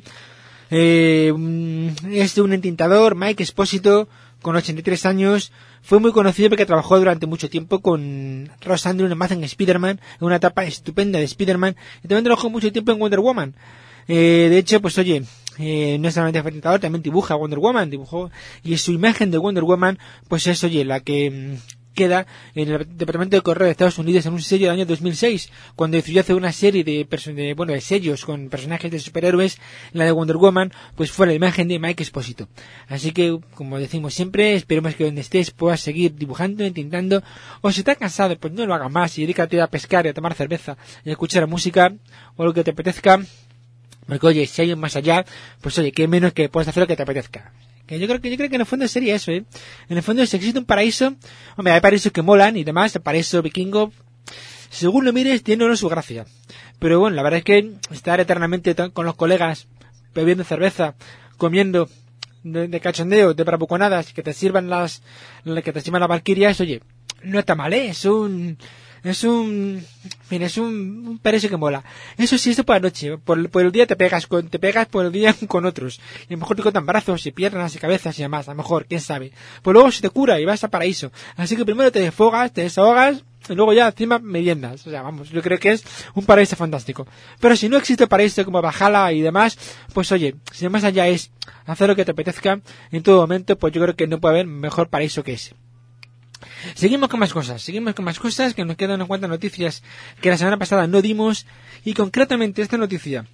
Eh, es de un entintador, Mike Esposito, con ochenta y tres años. Fue muy conocido porque trabajó durante mucho tiempo con Ross Andrew en Amazing Spider-Man, en una etapa estupenda de Spider-Man, y también trabajó mucho tiempo en Wonder Woman. Eh, de hecho, pues oye, eh, no es solamente presentador, también dibuja Wonder Woman, dibujó, y su imagen de Wonder Woman, pues es, oye, la que mmm, queda en el Departamento de Correo de Estados Unidos en un sello del año dos mil seis, cuando decidió hacer una serie de, de, bueno, de sellos con personajes de superhéroes. La de Wonder Woman, pues fue la imagen de Mike Esposito. Así que, como decimos siempre, esperemos que donde estés puedas seguir dibujando, intentando, o si estás cansado, pues no lo hagas más y dedícate a pescar y a tomar cerveza y a escuchar música, o lo que te apetezca. Porque oye, si hay un más allá, pues oye, qué menos que puedes hacer lo que te apetezca. Que yo creo que yo creo que en el fondo sería eso, ¿eh? En el fondo, si existe un paraíso, hombre, hay paraísos que molan y demás, el paraíso vikingo, según lo mires, tiene uno su gracia. Pero bueno, la verdad es que estar eternamente con los colegas, bebiendo cerveza, comiendo de, de cachondeo, de bravuconadas, que te sirvan las, que te sirvan las valquirias, oye, no está mal, ¿eh? Es un... Es un, mira, es un, un paraíso que mola. Eso sí, esto por la noche. Por, por el día te pegas con, te pegas por el día con otros. Y a lo mejor te cortan brazos y piernas y cabezas y demás. A lo mejor, quién sabe. Pues luego se te cura y vas a paraíso. Así que primero te desfogas, te desahogas y luego ya encima meriendas. O sea, vamos, yo creo que es un paraíso fantástico. Pero si no existe paraíso como Valhalla y demás, pues oye, si más allá es hacer lo que te apetezca en todo momento, pues yo creo que no puede haber mejor paraíso que ese. Seguimos con más cosas, seguimos con más cosas, que nos quedan unas cuantas noticias que la semana pasada no dimos, y concretamente esta noticia.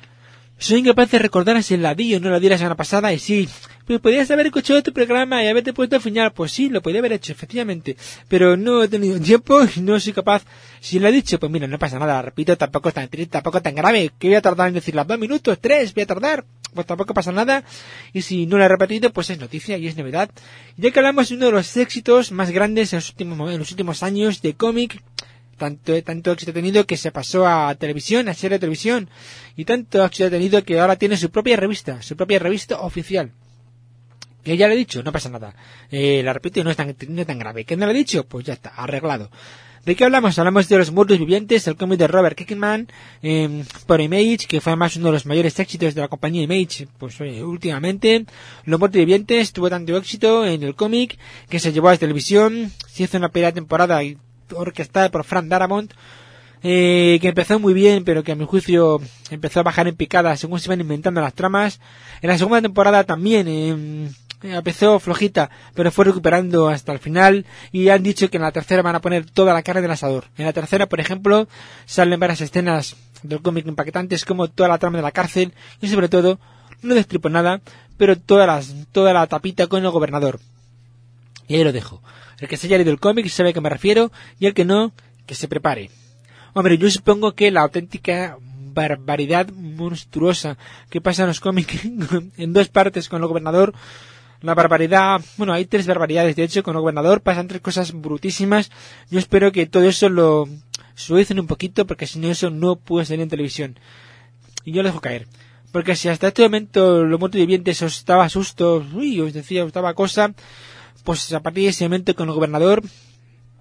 Soy incapaz de recordar si la di o no la di la semana pasada, y sí, pues podías haber escuchado tu programa y haberte puesto al final, pues sí, lo podía haber hecho, efectivamente, pero no he tenido tiempo y no soy capaz. Si lo he dicho, pues mira, no pasa nada, repito, tampoco es tan triste, tampoco es tan grave, que voy a tardar en decir las dos minutos, tres, voy a tardar, pues tampoco pasa nada, y si no lo he repetido, pues es noticia y es novedad. Ya que hablamos de uno de los éxitos más grandes en los últimos, en los últimos años de cómic, tanto, tanto éxito ha tenido que se pasó a televisión, a serie de televisión, y tanto éxito ha tenido que ahora tiene su propia revista, su propia revista oficial. Que ya lo he dicho, no pasa nada. Eh, la repito, no es tan, no es tan grave. ¿Que no lo he dicho? Pues ya está, arreglado. ¿De qué hablamos? Hablamos de Los Muertos Vivientes, el cómic de Robert Kirkman, eh, por Image, que fue además uno de los mayores éxitos de la compañía Image, pues oye, últimamente. Los Muertos Vivientes tuvo tanto éxito en el cómic que se llevó a la televisión, se hizo una primera temporada orquestada por Frank Darabont, eh, que empezó muy bien, pero que a mi juicio empezó a bajar en picada según se iban inventando las tramas. En la segunda temporada también, eh, empezó flojita, pero fue recuperando hasta el final, y han dicho que en la tercera van a poner toda la carne del asador. En la tercera, por ejemplo, salen varias escenas del cómic impactantes, como toda la trama de la cárcel, y sobre todo, no destripo nada, pero todas las, toda la tapita con el gobernador. Y ahí lo dejo. El que se haya leído el cómic sabe a qué me refiero, y el que no, que se prepare. Hombre, yo supongo que la auténtica barbaridad monstruosa que pasa en los cómics en dos partes con el gobernador, la barbaridad, bueno, hay tres barbaridades, de hecho, con el gobernador pasan tres cosas brutísimas. Yo espero que todo eso lo suavicen un poquito, porque si no, eso no puede salir en televisión. Y yo lo dejo caer. Porque si hasta este momento Los Muertos Vivientes os daba susto, uy, os decía, os daba cosa, pues a partir de ese momento con el gobernador,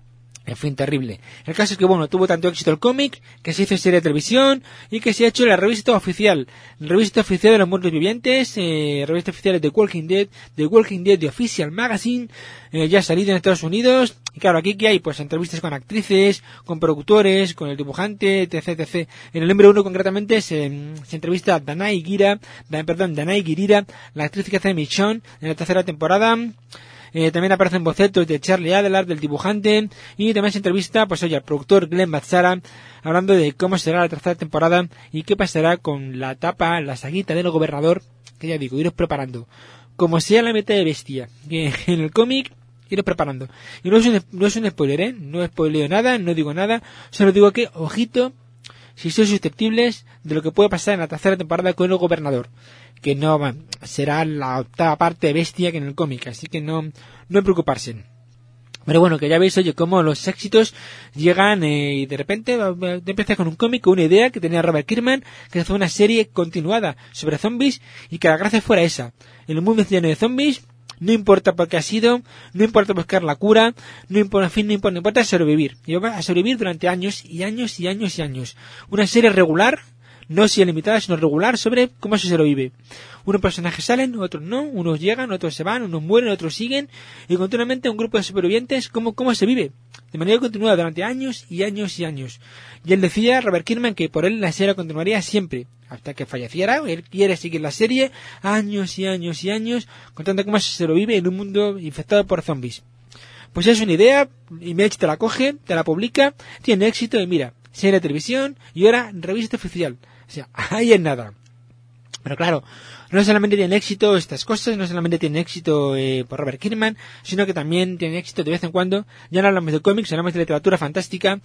En fin, terrible. El caso es que, bueno, tuvo tanto éxito el cómic, que se hizo serie de televisión, y que se ha hecho la revista oficial. La revista oficial de los muertos vivientes, eh, revista oficial de The Walking Dead, The Walking Dead The Official Magazine, eh, ya ha salido en Estados Unidos. Y claro, aquí que hay, pues, entrevistas con actrices, con productores, con el dibujante, etc, etcétera. En el número uno, concretamente, se, se entrevista a Danai Gira, da, perdón, Danai Gurira, la actriz que hace Michonne en la tercera temporada. Eh, también aparecen bocetos de Charlie Adler, del dibujante, y también se entrevista, pues oye, al productor Glenn Bazzara, hablando de cómo será la tercera temporada y qué pasará con la tapa, la saguita del gobernador, que ya digo, iros preparando. Como sea la meta de bestia, que en el cómic, iros preparando. Y no es un, no es un spoiler, ¿eh? No spoileo nada, no digo nada, solo digo que, ojito, si sois susceptibles de lo que puede pasar en la tercera temporada con el gobernador, que no va, será la octava parte de bestia que en el cómic, así que no, no preocuparse. Pero bueno, que ya veis, oye, cómo los éxitos llegan eh, y de repente te empiezas con un cómic, con una idea que tenía Robert Kirkman, que hizo una serie continuada sobre zombies y que la gracia fuera esa. En el mundo lleno de zombies, no importa por qué ha sido, no importa buscar la cura, no importa, en fin, no importa, no importa sobrevivir. Y va a sobrevivir durante años y años y años y años. Una serie regular, no si limitada, sino regular sobre cómo se sobrevive. Unos personajes salen, otros no, unos llegan, otros se van, unos mueren, otros siguen, y continuamente un grupo de supervivientes, cómo, cómo se vive. De manera continuada durante años y años y años. Y él decía, Robert Kirkman, que por él la serie continuaría siempre, hasta que falleciera. Él quiere seguir la serie años y años y años, contando cómo se sobrevive en un mundo infectado por zombies. Pues es una idea, Image te la coge, te la publica, tiene éxito, y mira, serie de televisión, y ahora revista oficial. O sea, ahí es nada. Pero claro, no solamente tienen éxito estas cosas, no solamente tienen éxito eh, por Robert Kirkman, sino que también tienen éxito de vez en cuando. Ya no hablamos de cómics, hablamos de literatura fantástica.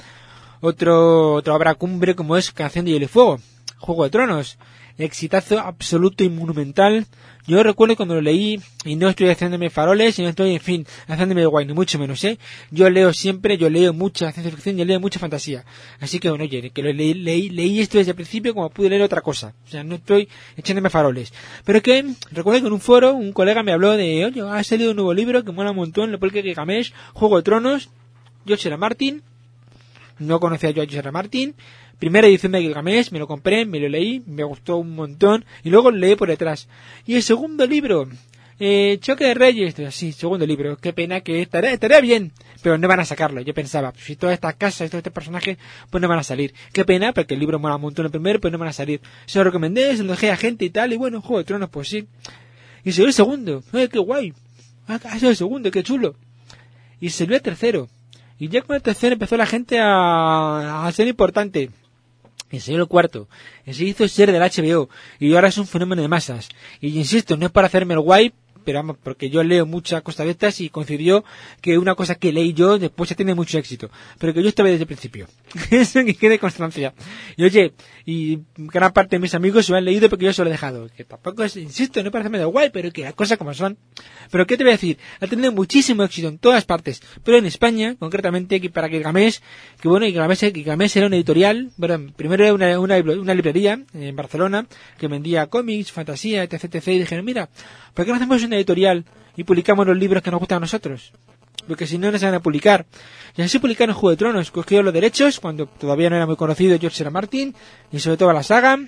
Otro, otra obra cumbre como es Canción de Hielo y Fuego, Juego de Tronos, exitazo absoluto y monumental. Yo recuerdo cuando lo leí, y no estoy haciéndome faroles, y no estoy, en fin, haciéndome guay, ni mucho menos, ¿eh? Yo leo siempre, yo leo mucha ciencia ficción, yo leo mucha fantasía. Así que, bueno, oye, que lo leí, leí, leí esto desde el principio como pude leer otra cosa. O sea, no estoy echándome faroles. Pero que, recuerdo que en un foro, un colega me habló de, oye, ha salido un nuevo libro que mola un montón, lo publica Gilgamesh, Juego de Tronos, George R. R. Martin. No conocía yo a George R. R. Martin. Primera edición de Gilgamesh, me lo compré, me lo leí, me gustó un montón, y luego lo leí por detrás. Y el segundo libro, eh, Choque de Reyes, sí, segundo libro, qué pena que estaría, estaría bien, pero no van a sacarlo. Yo pensaba, si todas estas casas, todos estos personajes, pues no van a salir. Qué pena, porque el libro mola un montón el primero, pues no van a salir. Se lo recomendé, se lo dejé a gente y tal, y bueno, Juego de Tronos, pues sí. Y salió el segundo, ¡ay, qué guay! Ha sido el segundo, qué chulo. Y salió el tercero. Y ya con el tercero empezó la gente a, a ser importante. Y salió el cuarto. Y se hizo ser del H B O. Y ahora es un fenómeno de masas. Y insisto, no es para hacerme el guay, pero vamos, porque yo leo muchas cosas de estas y coincidió que una cosa que leí yo después ya tiene mucho éxito. Pero que yo estaba desde el principio. Eso que quede constancia. Y oye, y gran parte de mis amigos se lo han leído porque yo se lo he dejado. Que tampoco es, insisto, no parece medio guay, pero que las cosas como son. Pero ¿qué te voy a decir? Ha tenido muchísimo éxito en todas partes. Pero en España, concretamente, que para Gilgamesh, que bueno, Gilgamesh, Gilgamesh era una editorial, bueno, primero era una, una, una librería en Barcelona, que vendía cómics, fantasía, etc, etcétera. Y dijeron, mira, ¿por qué no hacemos una editorial y publicamos los libros que nos gustan a nosotros? Porque si no, no se van a publicar. Y así publicaron Juego de Tronos, cogieron los derechos, cuando todavía no era muy conocido George R. R. Martin, y sobre todo la saga.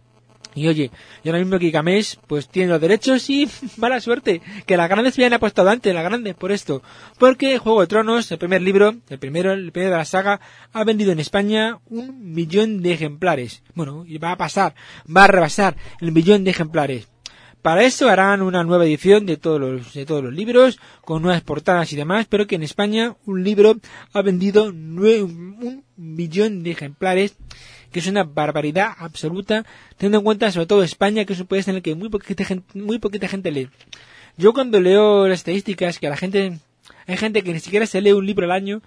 Y oye, y ahora mismo Gilgamesh pues tiene los derechos y mala suerte, que las grandes se habían apostado antes, las grandes, por esto. Porque Juego de Tronos, el primer libro, el primero, el primero de la saga, ha vendido en España un millón de ejemplares. Bueno, y va a pasar, va a rebasar el millón de ejemplares. Para eso harán una nueva edición de todos los, de todos los libros, con nuevas portadas y demás, pero que en España un libro ha vendido nueve, un millón de ejemplares, que es una barbaridad absoluta, teniendo en cuenta sobre todo España, que es un país en el que muy poquita gente, muy poquita gente lee. Yo cuando leo las estadísticas, que la gente, hay gente que ni siquiera se lee un libro al año,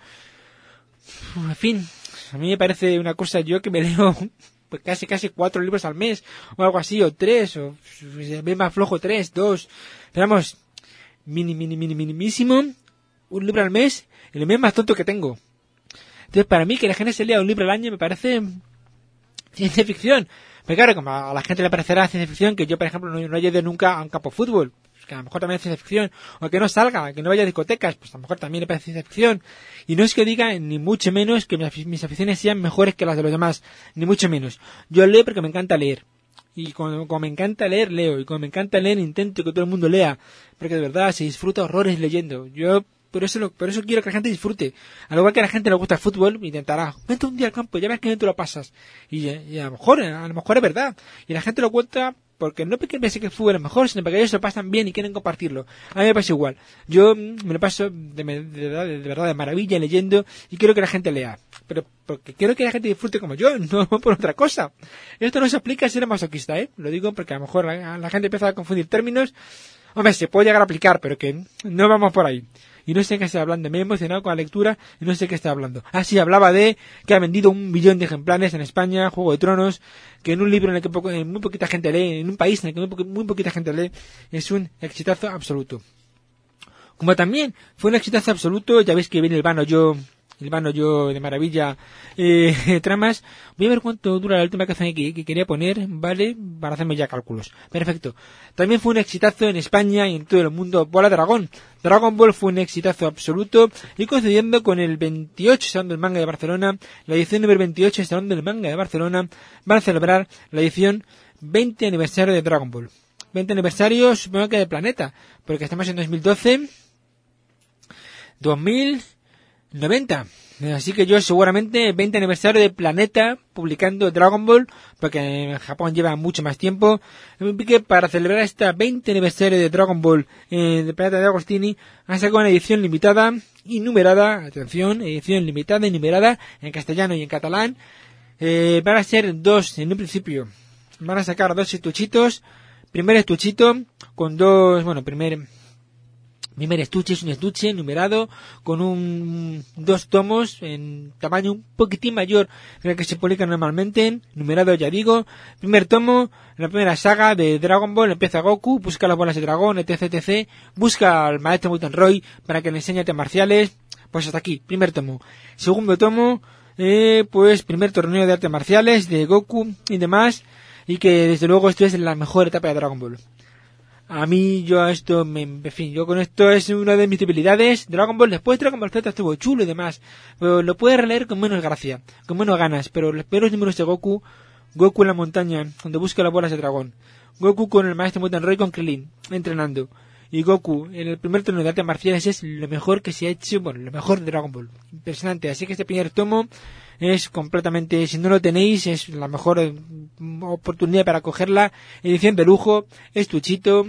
en fin, a mí me parece una cosa, yo que me leo pues casi casi cuatro libros al mes, o algo así, o tres, o se ve más flojo tres, dos, pero vamos, mini, mini, mini, minimísimo, un libro al mes, el mes más tonto que tengo. Entonces para mí que la gente se lea un libro al año me parece ciencia ficción. Pero claro, como a la gente le parecerá ciencia ficción que yo, por ejemplo, no, no he ido nunca a un campo de fútbol. que a lo mejor también es ciencia ficción, o que no salga, que no vaya a discotecas, pues a lo mejor también le parece ciencia ficción. Y no es que diga, ni mucho menos, que mis, mis aficiones sean mejores que las de los demás, ni mucho menos. Yo leo porque me encanta leer. Y como, como me encanta leer, leo. Y como me encanta leer, intento que todo el mundo lea. Porque de verdad se disfruta horrores leyendo. Yo por eso lo, por eso quiero que la gente disfrute. Al igual que a la gente le gusta el fútbol, intentará, vente un día al campo, ya ves que bien te lo pasas. Y, y a lo mejor, a lo mejor es verdad. Y la gente lo cuenta porque no porque piense que el fútbol es mejor, sino porque ellos se lo pasan bien y quieren compartirlo. A mí me pasa igual. Yo me lo paso de, de, de, verdad, de verdad de maravilla leyendo y quiero que la gente lea. Pero porque quiero que la gente disfrute como yo, no por otra cosa. Esto no se aplica a ser masoquista, ¿eh? Lo digo porque a lo mejor la, la gente empieza a confundir términos. Hombre, se puede llegar a aplicar, pero que no vamos por ahí. Y no sé qué estoy hablando, me he emocionado con la lectura y no sé qué estoy hablando. Ah, sí, hablaba de que ha vendido un millón de ejemplares en España, Juego de Tronos, que en un libro en el que poco, eh, muy poquita gente lee, en un país en el que muy, po- muy poquita gente lee, es un exitazo absoluto. Como también fue un exitazo absoluto, ya veis que viene el vano yo, el vano yo de maravilla, eh, tramas. Voy a ver cuánto dura la última canción que, que quería poner, vale, para hacerme ya cálculos. Perfecto. También fue un exitazo en España y en todo el mundo Bola Dragón. Dragon Ball fue un exitazo absoluto y coincidiendo con el veintiocho Salón del Manga de Barcelona, la edición número veintiocho Salón del Manga de Barcelona, van a celebrar la edición veinte aniversario de Dragon Ball. veinte aniversario, supongo que de Planeta, porque estamos en dos mil doce, dos mil noventa. Así que yo seguramente veinte aniversario de Planeta publicando Dragon Ball, porque en Japón lleva mucho más tiempo, que para celebrar este veinte aniversario de Dragon Ball eh, de Planeta de Agostini han sacado una edición limitada y numerada, atención, edición limitada y numerada en castellano y en catalán. Eh, van a ser dos en un principio, van a sacar dos estuchitos. Primer estuchito con dos, bueno, primer primer estuche es un estuche numerado con un dos tomos en tamaño un poquitín mayor que el que se publica normalmente, numerado ya digo. Primer tomo, la primera saga de Dragon Ball, empieza Goku, busca las bolas de dragón, etc, etc, busca al maestro Mutant Roy para que le enseñe artes marciales, pues hasta aquí, primer tomo. Segundo tomo, eh, pues primer torneo de artes marciales de Goku y demás, y que desde luego esto es la mejor etapa de Dragon Ball. A mí, yo a esto, me, en fin, yo con esto es una de mis debilidades. Dragon Ball, después Dragon Ball Z estuvo chulo y demás, pero lo puedes releer con menos gracia, con menos ganas, pero los peores números de Goku, Goku en la montaña, donde busca las bolas de dragón, Goku con el maestro Mutant Roy con Krillin, entrenando, y Goku en el primer torneo de artes marciales es lo mejor que se ha hecho, bueno, lo mejor de Dragon Ball. Impresionante, así que este primer tomo es completamente, si no lo tenéis, es la mejor eh, oportunidad para cogerla. Edición de lujo, estuchito,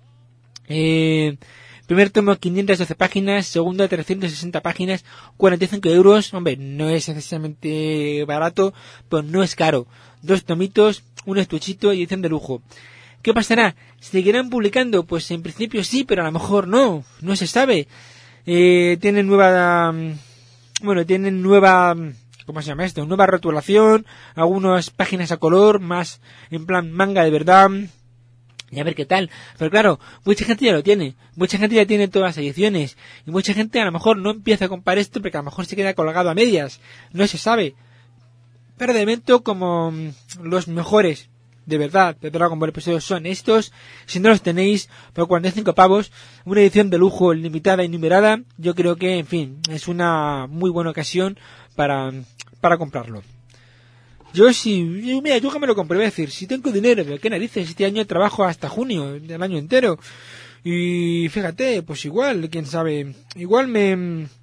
eh, primer tomo quinientas doce páginas, segundo trescientas sesenta páginas, cuarenta y cinco euros, hombre, no es excesivamente barato, pero no es caro. Dos tomitos, un estuchito y edición de lujo. ¿Qué pasará? ¿Seguirán publicando? Pues en principio sí, pero a lo mejor no, no se sabe. Eh, tienen nueva, bueno, tienen nueva, ¿cómo se llama esto? Nueva rotulación, algunas páginas a color, más en plan manga de verdad, y a ver qué tal. Pero claro, mucha gente ya lo tiene, mucha gente ya tiene todas las ediciones, y mucha gente a lo mejor no empieza a comprar esto porque a lo mejor se queda colgado a medias, no se sabe. Pero de momento, como los mejores de verdad de Dragon Ball episodios son estos, si no los tenéis por cuarenta y cinco pavos, una edición de lujo limitada y numerada, yo creo que, en fin, es una muy buena ocasión para, para comprarlo. Yo si, mira, yo que me lo compré, voy a decir, si tengo dinero, ¿de qué narices? Este año trabajo hasta junio, del año entero, y fíjate, pues igual, quién sabe, igual me,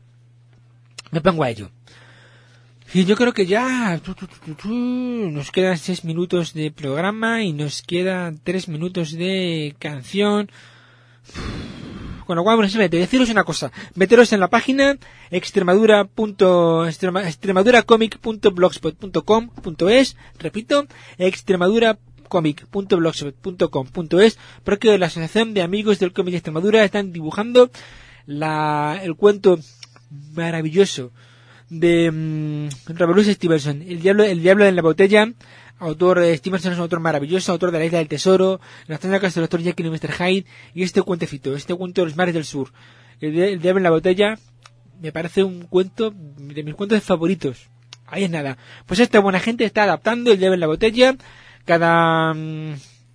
me pongo a ello. Y yo creo que ya tu, tu, tu, tu, tu, nos quedan seis minutos de programa y nos quedan tres minutos de canción. Con lo cual, bueno, simplemente deciros una cosa. Meteros en la página extremadura. Extrema, extremaduracomic punto blogspot punto com punto es. Repito, extremaduracomic punto blogspot punto com punto es, porque la Asociación de Amigos del Cómic de Extremadura están dibujando la, el cuento maravilloso de um, Revolution Stevenson, el diablo, el diablo en la botella. Autor de Stevenson es un autor maravilloso, autor de La Isla del Tesoro, Las Técnicas del Doctor Jekyll y mister Hyde, y este cuentecito, este cuento de los mares del sur, el, el diablo en la botella, me parece un cuento de mis cuentos favoritos. Ahí es nada. Pues esta buena gente está adaptando el diablo en la botella. Cada um,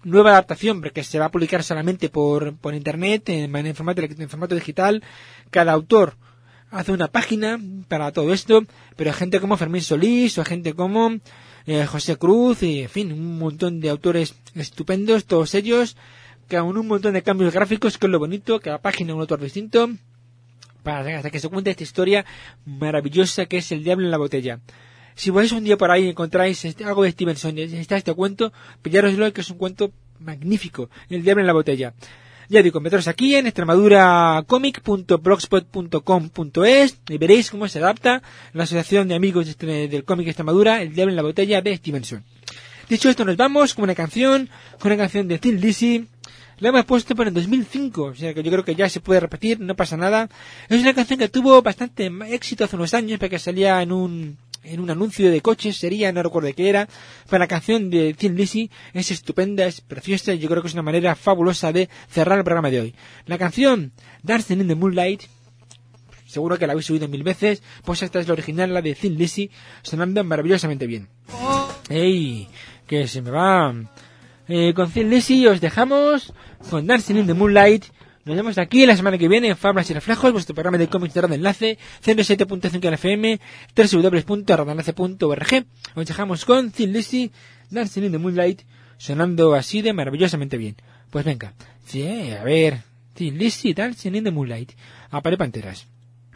nueva adaptación, porque se va a publicar solamente por, por internet, en, en, formato, en formato digital. Cada autor hace una página para todo esto, pero gente como Fermín Solís, o gente como eh, José Cruz, y en fin, un montón de autores estupendos, todos ellos, con un montón de cambios gráficos, que es lo bonito, cada página un autor distinto, para hasta que se cuente esta historia maravillosa que es El diablo en la botella. Si vais un día por ahí y encontráis este, algo de Stevenson, está este cuento, pillároslo, que es un cuento magnífico, El diablo en la botella. Ya digo, meteros aquí en extremadura comic punto blogspot punto com punto es y veréis cómo se adapta la asociación de amigos de, del cómic Extremadura, El diablo en la botella de Stevenson. Dicho esto, nos vamos con una canción, con una canción de Thin Lizzy. La hemos puesto por el dos mil cinco, o sea que yo creo que ya se puede repetir, no pasa nada. Es una canción que tuvo bastante éxito hace unos años, porque salía en un en un anuncio de coches, sería, no recuerdo qué era, pero la canción de Thin Lizzy es estupenda, es preciosa, y yo creo que es una manera fabulosa de cerrar el programa de hoy. La canción Dancing in the Moonlight, seguro que la habéis oído mil veces, pues esta es la original, la de Thin Lizzy, sonando maravillosamente bien. ¡Ey! Que se me va... Eh, con Thin Lizzy os dejamos con Dancing in the Moonlight. Nos vemos aquí la semana que viene en Fablas y Reflejos, vuestro programa de cómics de Radio Enlace, ciento siete punto cinco F M, doble u doble u doble u punto radio enlace punto org. Os dejamos con Thin Lizzy, Dancing in the Moonlight, sonando así de maravillosamente bien. Pues venga, sí, a ver, Thin Lizzy, Dancing in the Moonlight, apare panteras.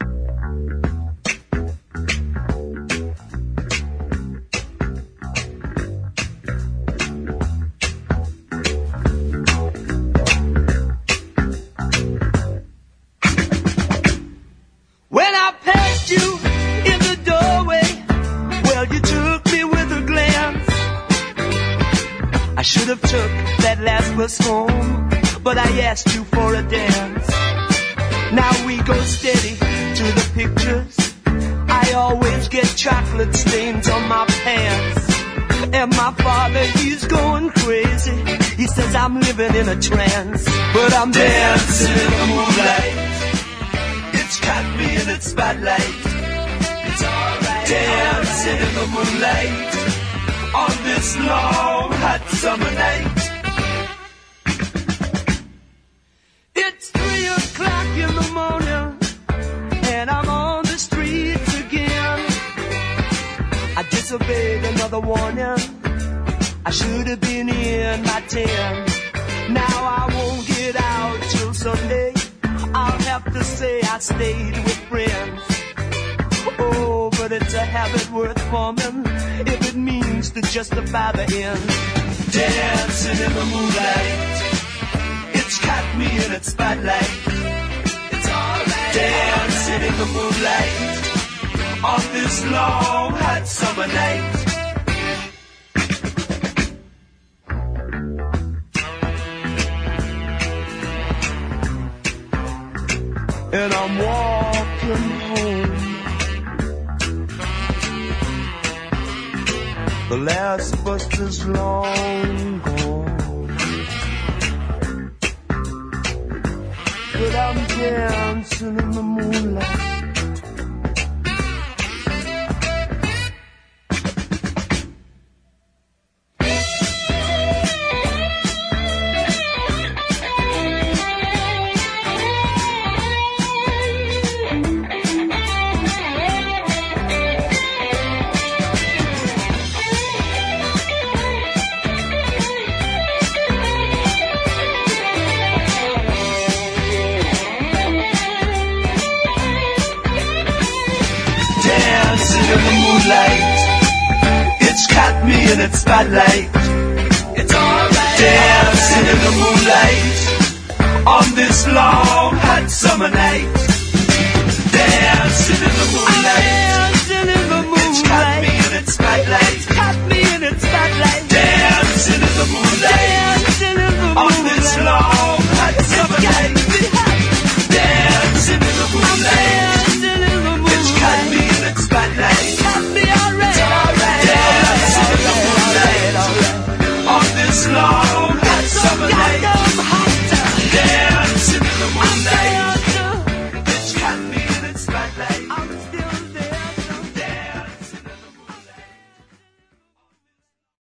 When I passed you in the doorway, well, you took me with a glance. I should have took that last bus home, but I asked you for a dance. Now we go steady to the pictures. I always get chocolate stains on my pants. And my father, he's going crazy. He says I'm living in a trance, but I'm dancing in the moonlight. It's got me in its spotlight. It's alright. Dancing in the moonlight on this long hot summer night. It's three o'clock in the morning and I'm on the streets again. I disobeyed another warning. I should have been in by ten. Now I won't get out till Sunday. I'll have to say I stayed with friends. Oh, but it's a habit worth forming if it means to justify the end. Dancing in the moonlight, it's got me in its spotlight. It's alright. Dancing in the moonlight on this long hot summer night. And I'm walking home. The last bus is long gone, but I'm dancing in the moonlight. It's got me in its spotlight. It's alright. Dancing in the moonlight on this long hot summer night.